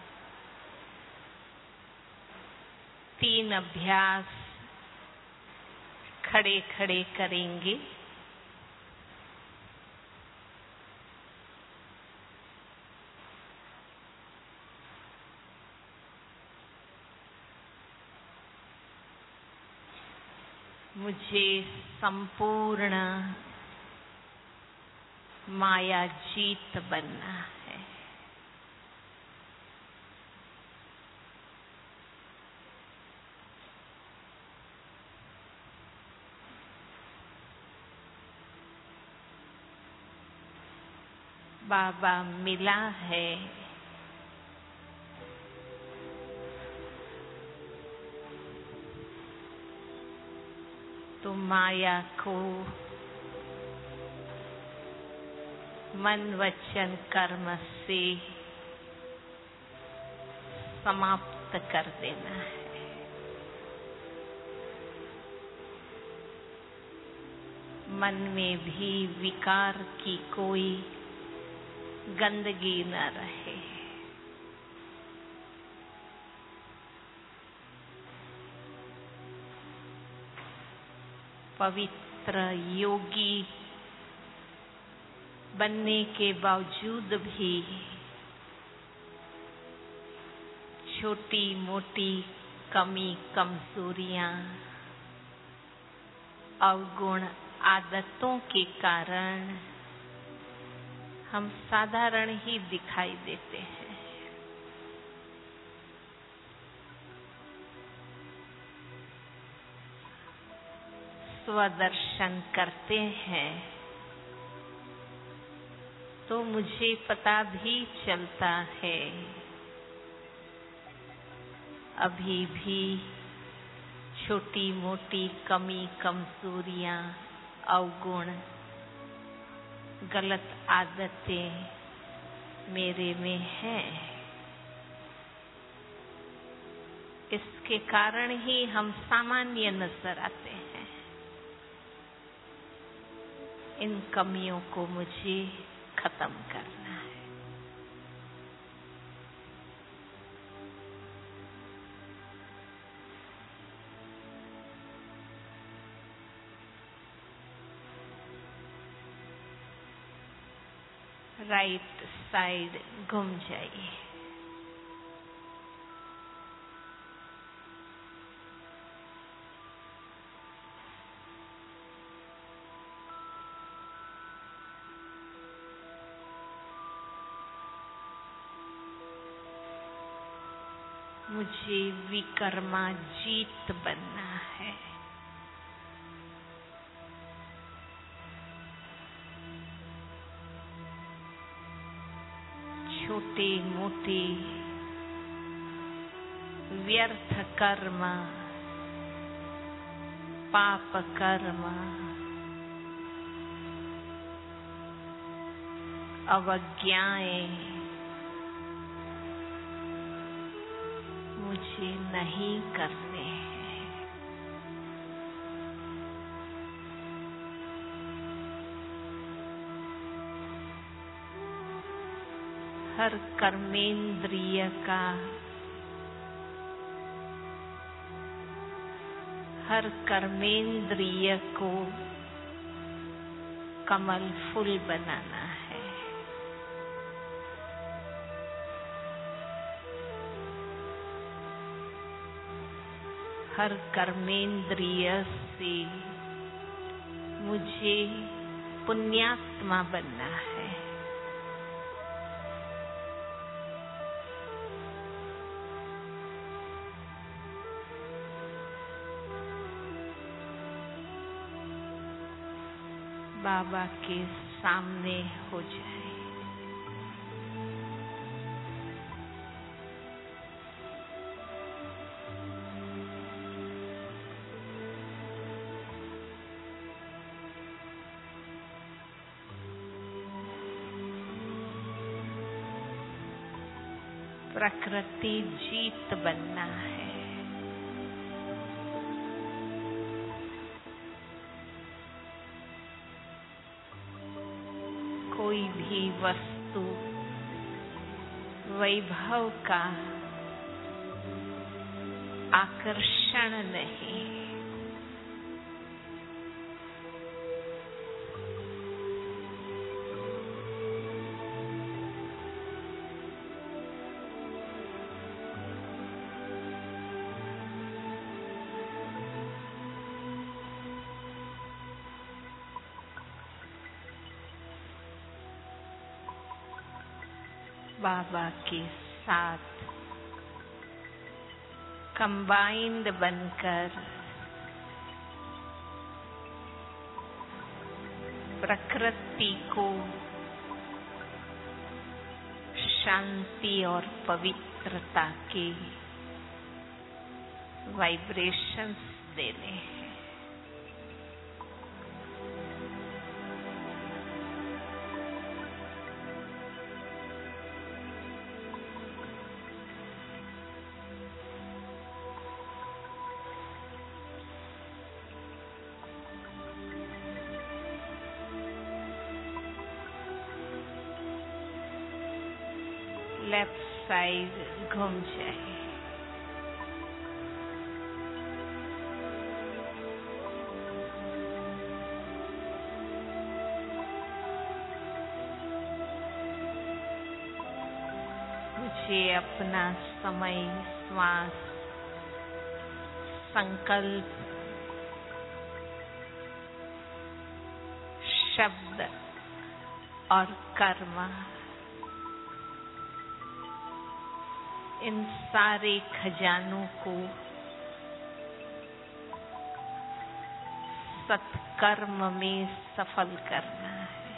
तीन अभ्यास खड़े खड़े करेंगे। मुझे संपूर्ण माया जीत बनना है। बाबा मिला है, तो माया को मन वचन कर्म से समाप्त कर देना है। मन में भी विकार की कोई गंदगी न रहे। पवित्र योगी बनने के बावजूद भी छोटी मोटी कमी कमजोरियां, अवगुण आदतों के कारण हम साधारण ही दिखाई देते हैं। स्वदर्शन करते हैं तो मुझे पता भी चलता है अभी भी छोटी मोटी कमी कमजोरियां, अवगुण, गलत आदतें मेरे में हैं। इसके कारण ही हम सामान्य नजर आते हैं। इन कमियों को मुझे खत्म करना है। राइट साइड घूम जाइए। मुझे विकर्मा जीत बनना है। छोटे मोटे व्यर्थ कर्म, पाप कर्म, अवज्ञाएं मुझे नहीं करने हैं। हर कर्मेंद्रिय का, हर कर्मेंद्रिय को कमल फूल बनाना है। हर कर्मेंद्रिय से मुझे पुण्यात्मा बनना है। बाबा के सामने हो जाए। प्रकृति जीत बनना है। कोई भी वस्तु वैभव का आकर्षण नहीं। बाबा के साथ कंबाइंड बनकर प्रकृति को शांति और पवित्रता के वाइब्रेशंस देने हैं। लेफ्ट साइड घूम जाए। मुझे अपना समय, श्वास, संकल्प, शब्द और कर्म, इन सारे खजानों को सत्कर्म में सफल करना है।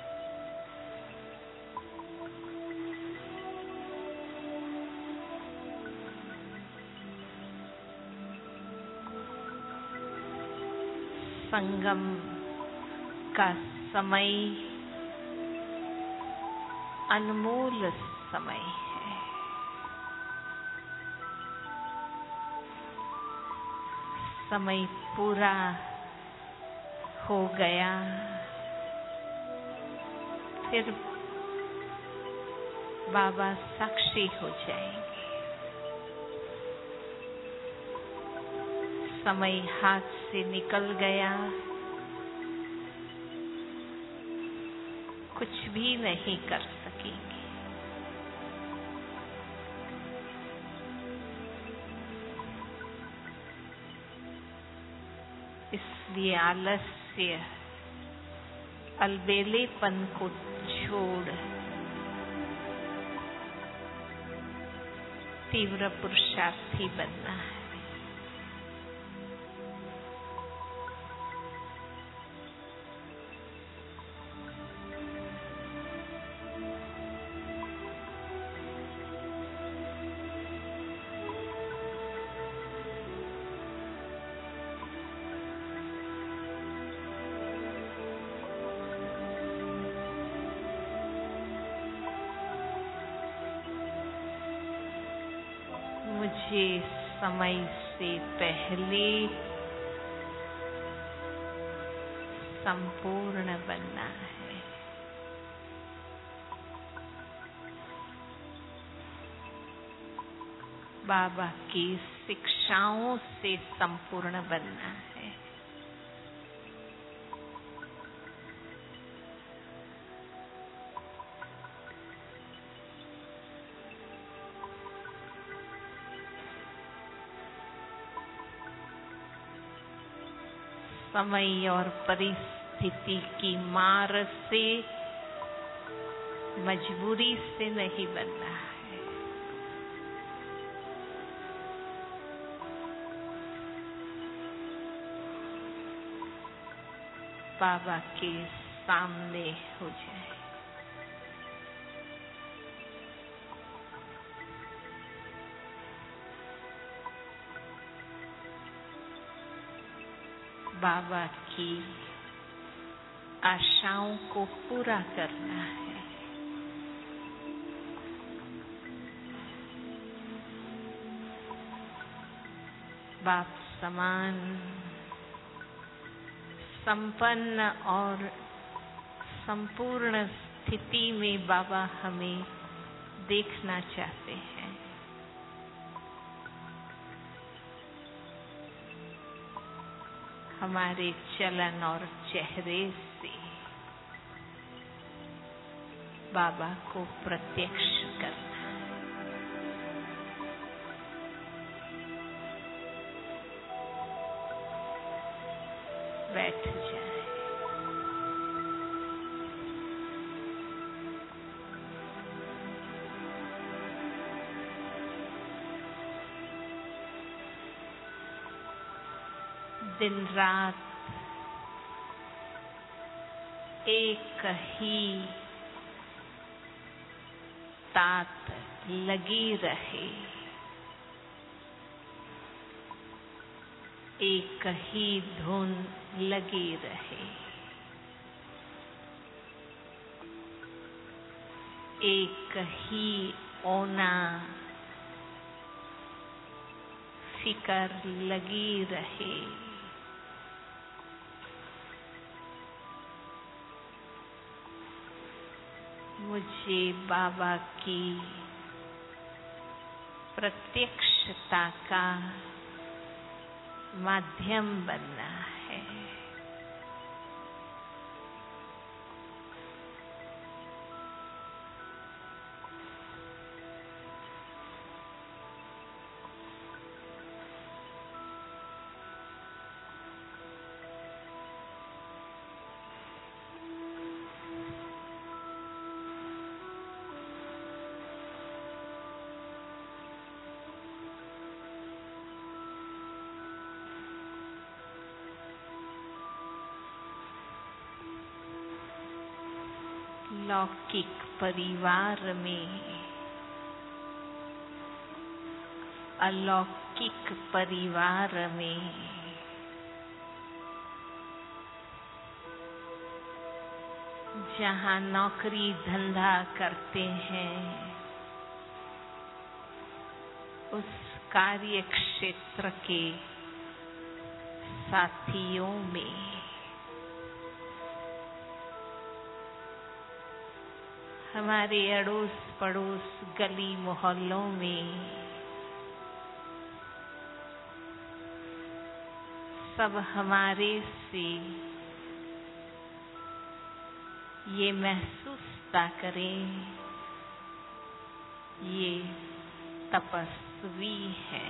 संगम का समय अनमोल समय है। समय पूरा हो गया, फिर बाबा साक्षी हो जाएंगे। समय हाथ से निकल गया, कुछ भी नहीं कर सकेंगे। इसलिए आलस्य, अलबेलेपन को छोड़ तीव्र पुरुषार्थी बनना है। मुझे समय से पहले संपूर्ण बनना है। बाबा की शिक्षाओं से संपूर्ण बनना है। समय और परिस्थिति की मार से, मजबूरी से नहीं बनना है। बाबा के सामने हो जाए। बाबा की आशाओं को पूरा करना है। बाप समान संपन्न और संपूर्ण स्थिति में बाबा हमें देखना चाहते हैं। हमारे चलन और चेहरे से बाबा को प्रत्यक्ष करना है। बैठ जाए। दिन रात एक ही तात लगी रहे, एक ही धुन लगी रहे, एक ही ओना फिकर लगी रहे। मुझे बाबा की प्रत्यक्षता का माध्यम बनना है। लौकिक परिवार में अलौकिक परिवार में जहाँ नौकरी धंधा करते हैं, उस कार्य क्षेत्र के साथियों में हमारे अड़ोस पड़ोस गली मोहल्लों में सब हमारे से ये महसूसता करें, ये तपस्वी है।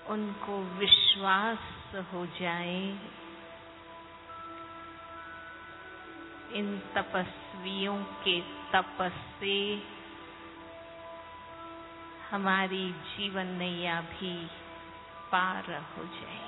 उनको विश्वास हो जाए इन तपस्वियों के तप से हमारी जीवन नैया भी पार हो जाएगी।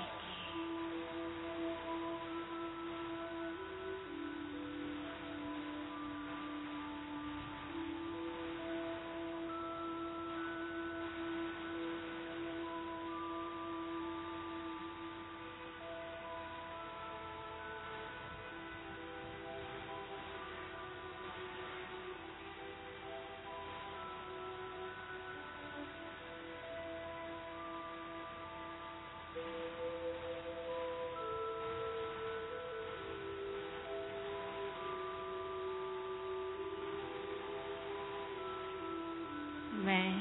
मैं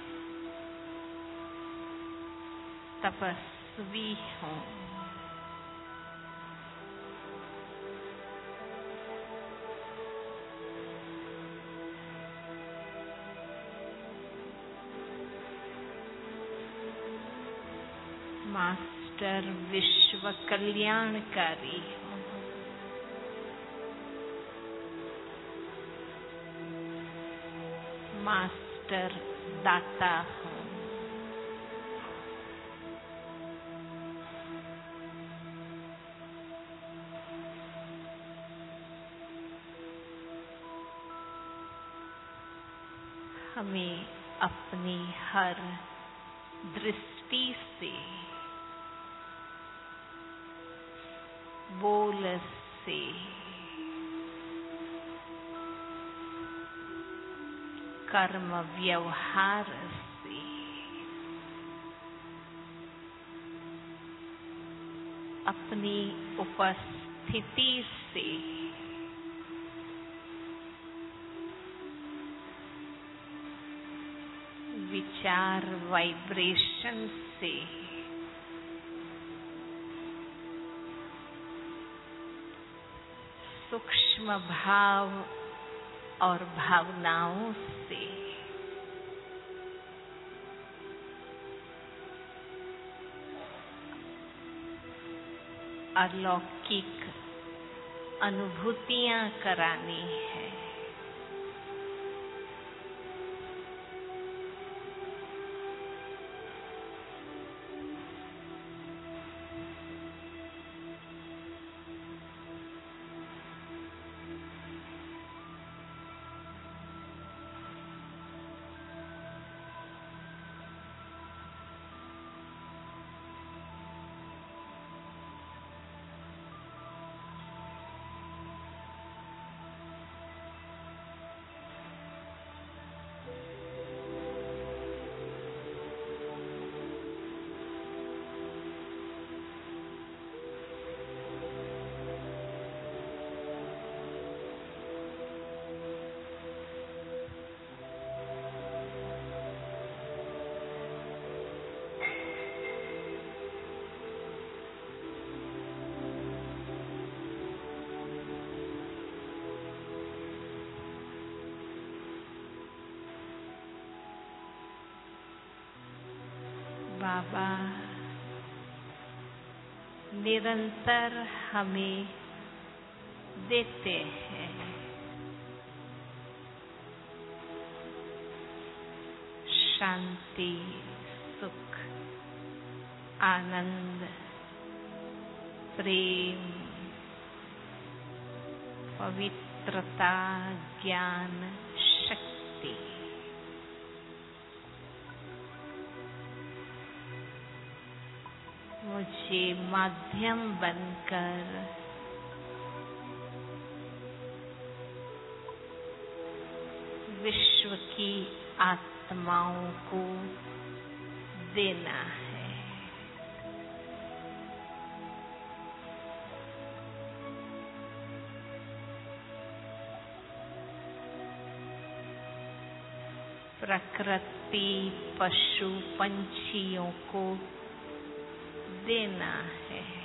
तपस्वी हूँ। मास्टर विश्व कल्याणकारी हूँ। मास्टर दाता हूँ। हमें अपनी हर दृष्टि से, बोल से, कर्म व्यवहार से, अपनी उपस्थिति से, विचार वाइब्रेशन से सूक्ष्म भाव और भावनाओं से अलौकिक अनुभूतियां करानी है। बाबा निरंतर हमें देते हैं शांति, सुख, आनंद, प्रेम, पवित्रता, ज्ञान, शक्ति। मुझे माध्यम बनकर विश्व की आत्माओं को देना है। प्रकृति, पशु, पंछियों को देना है।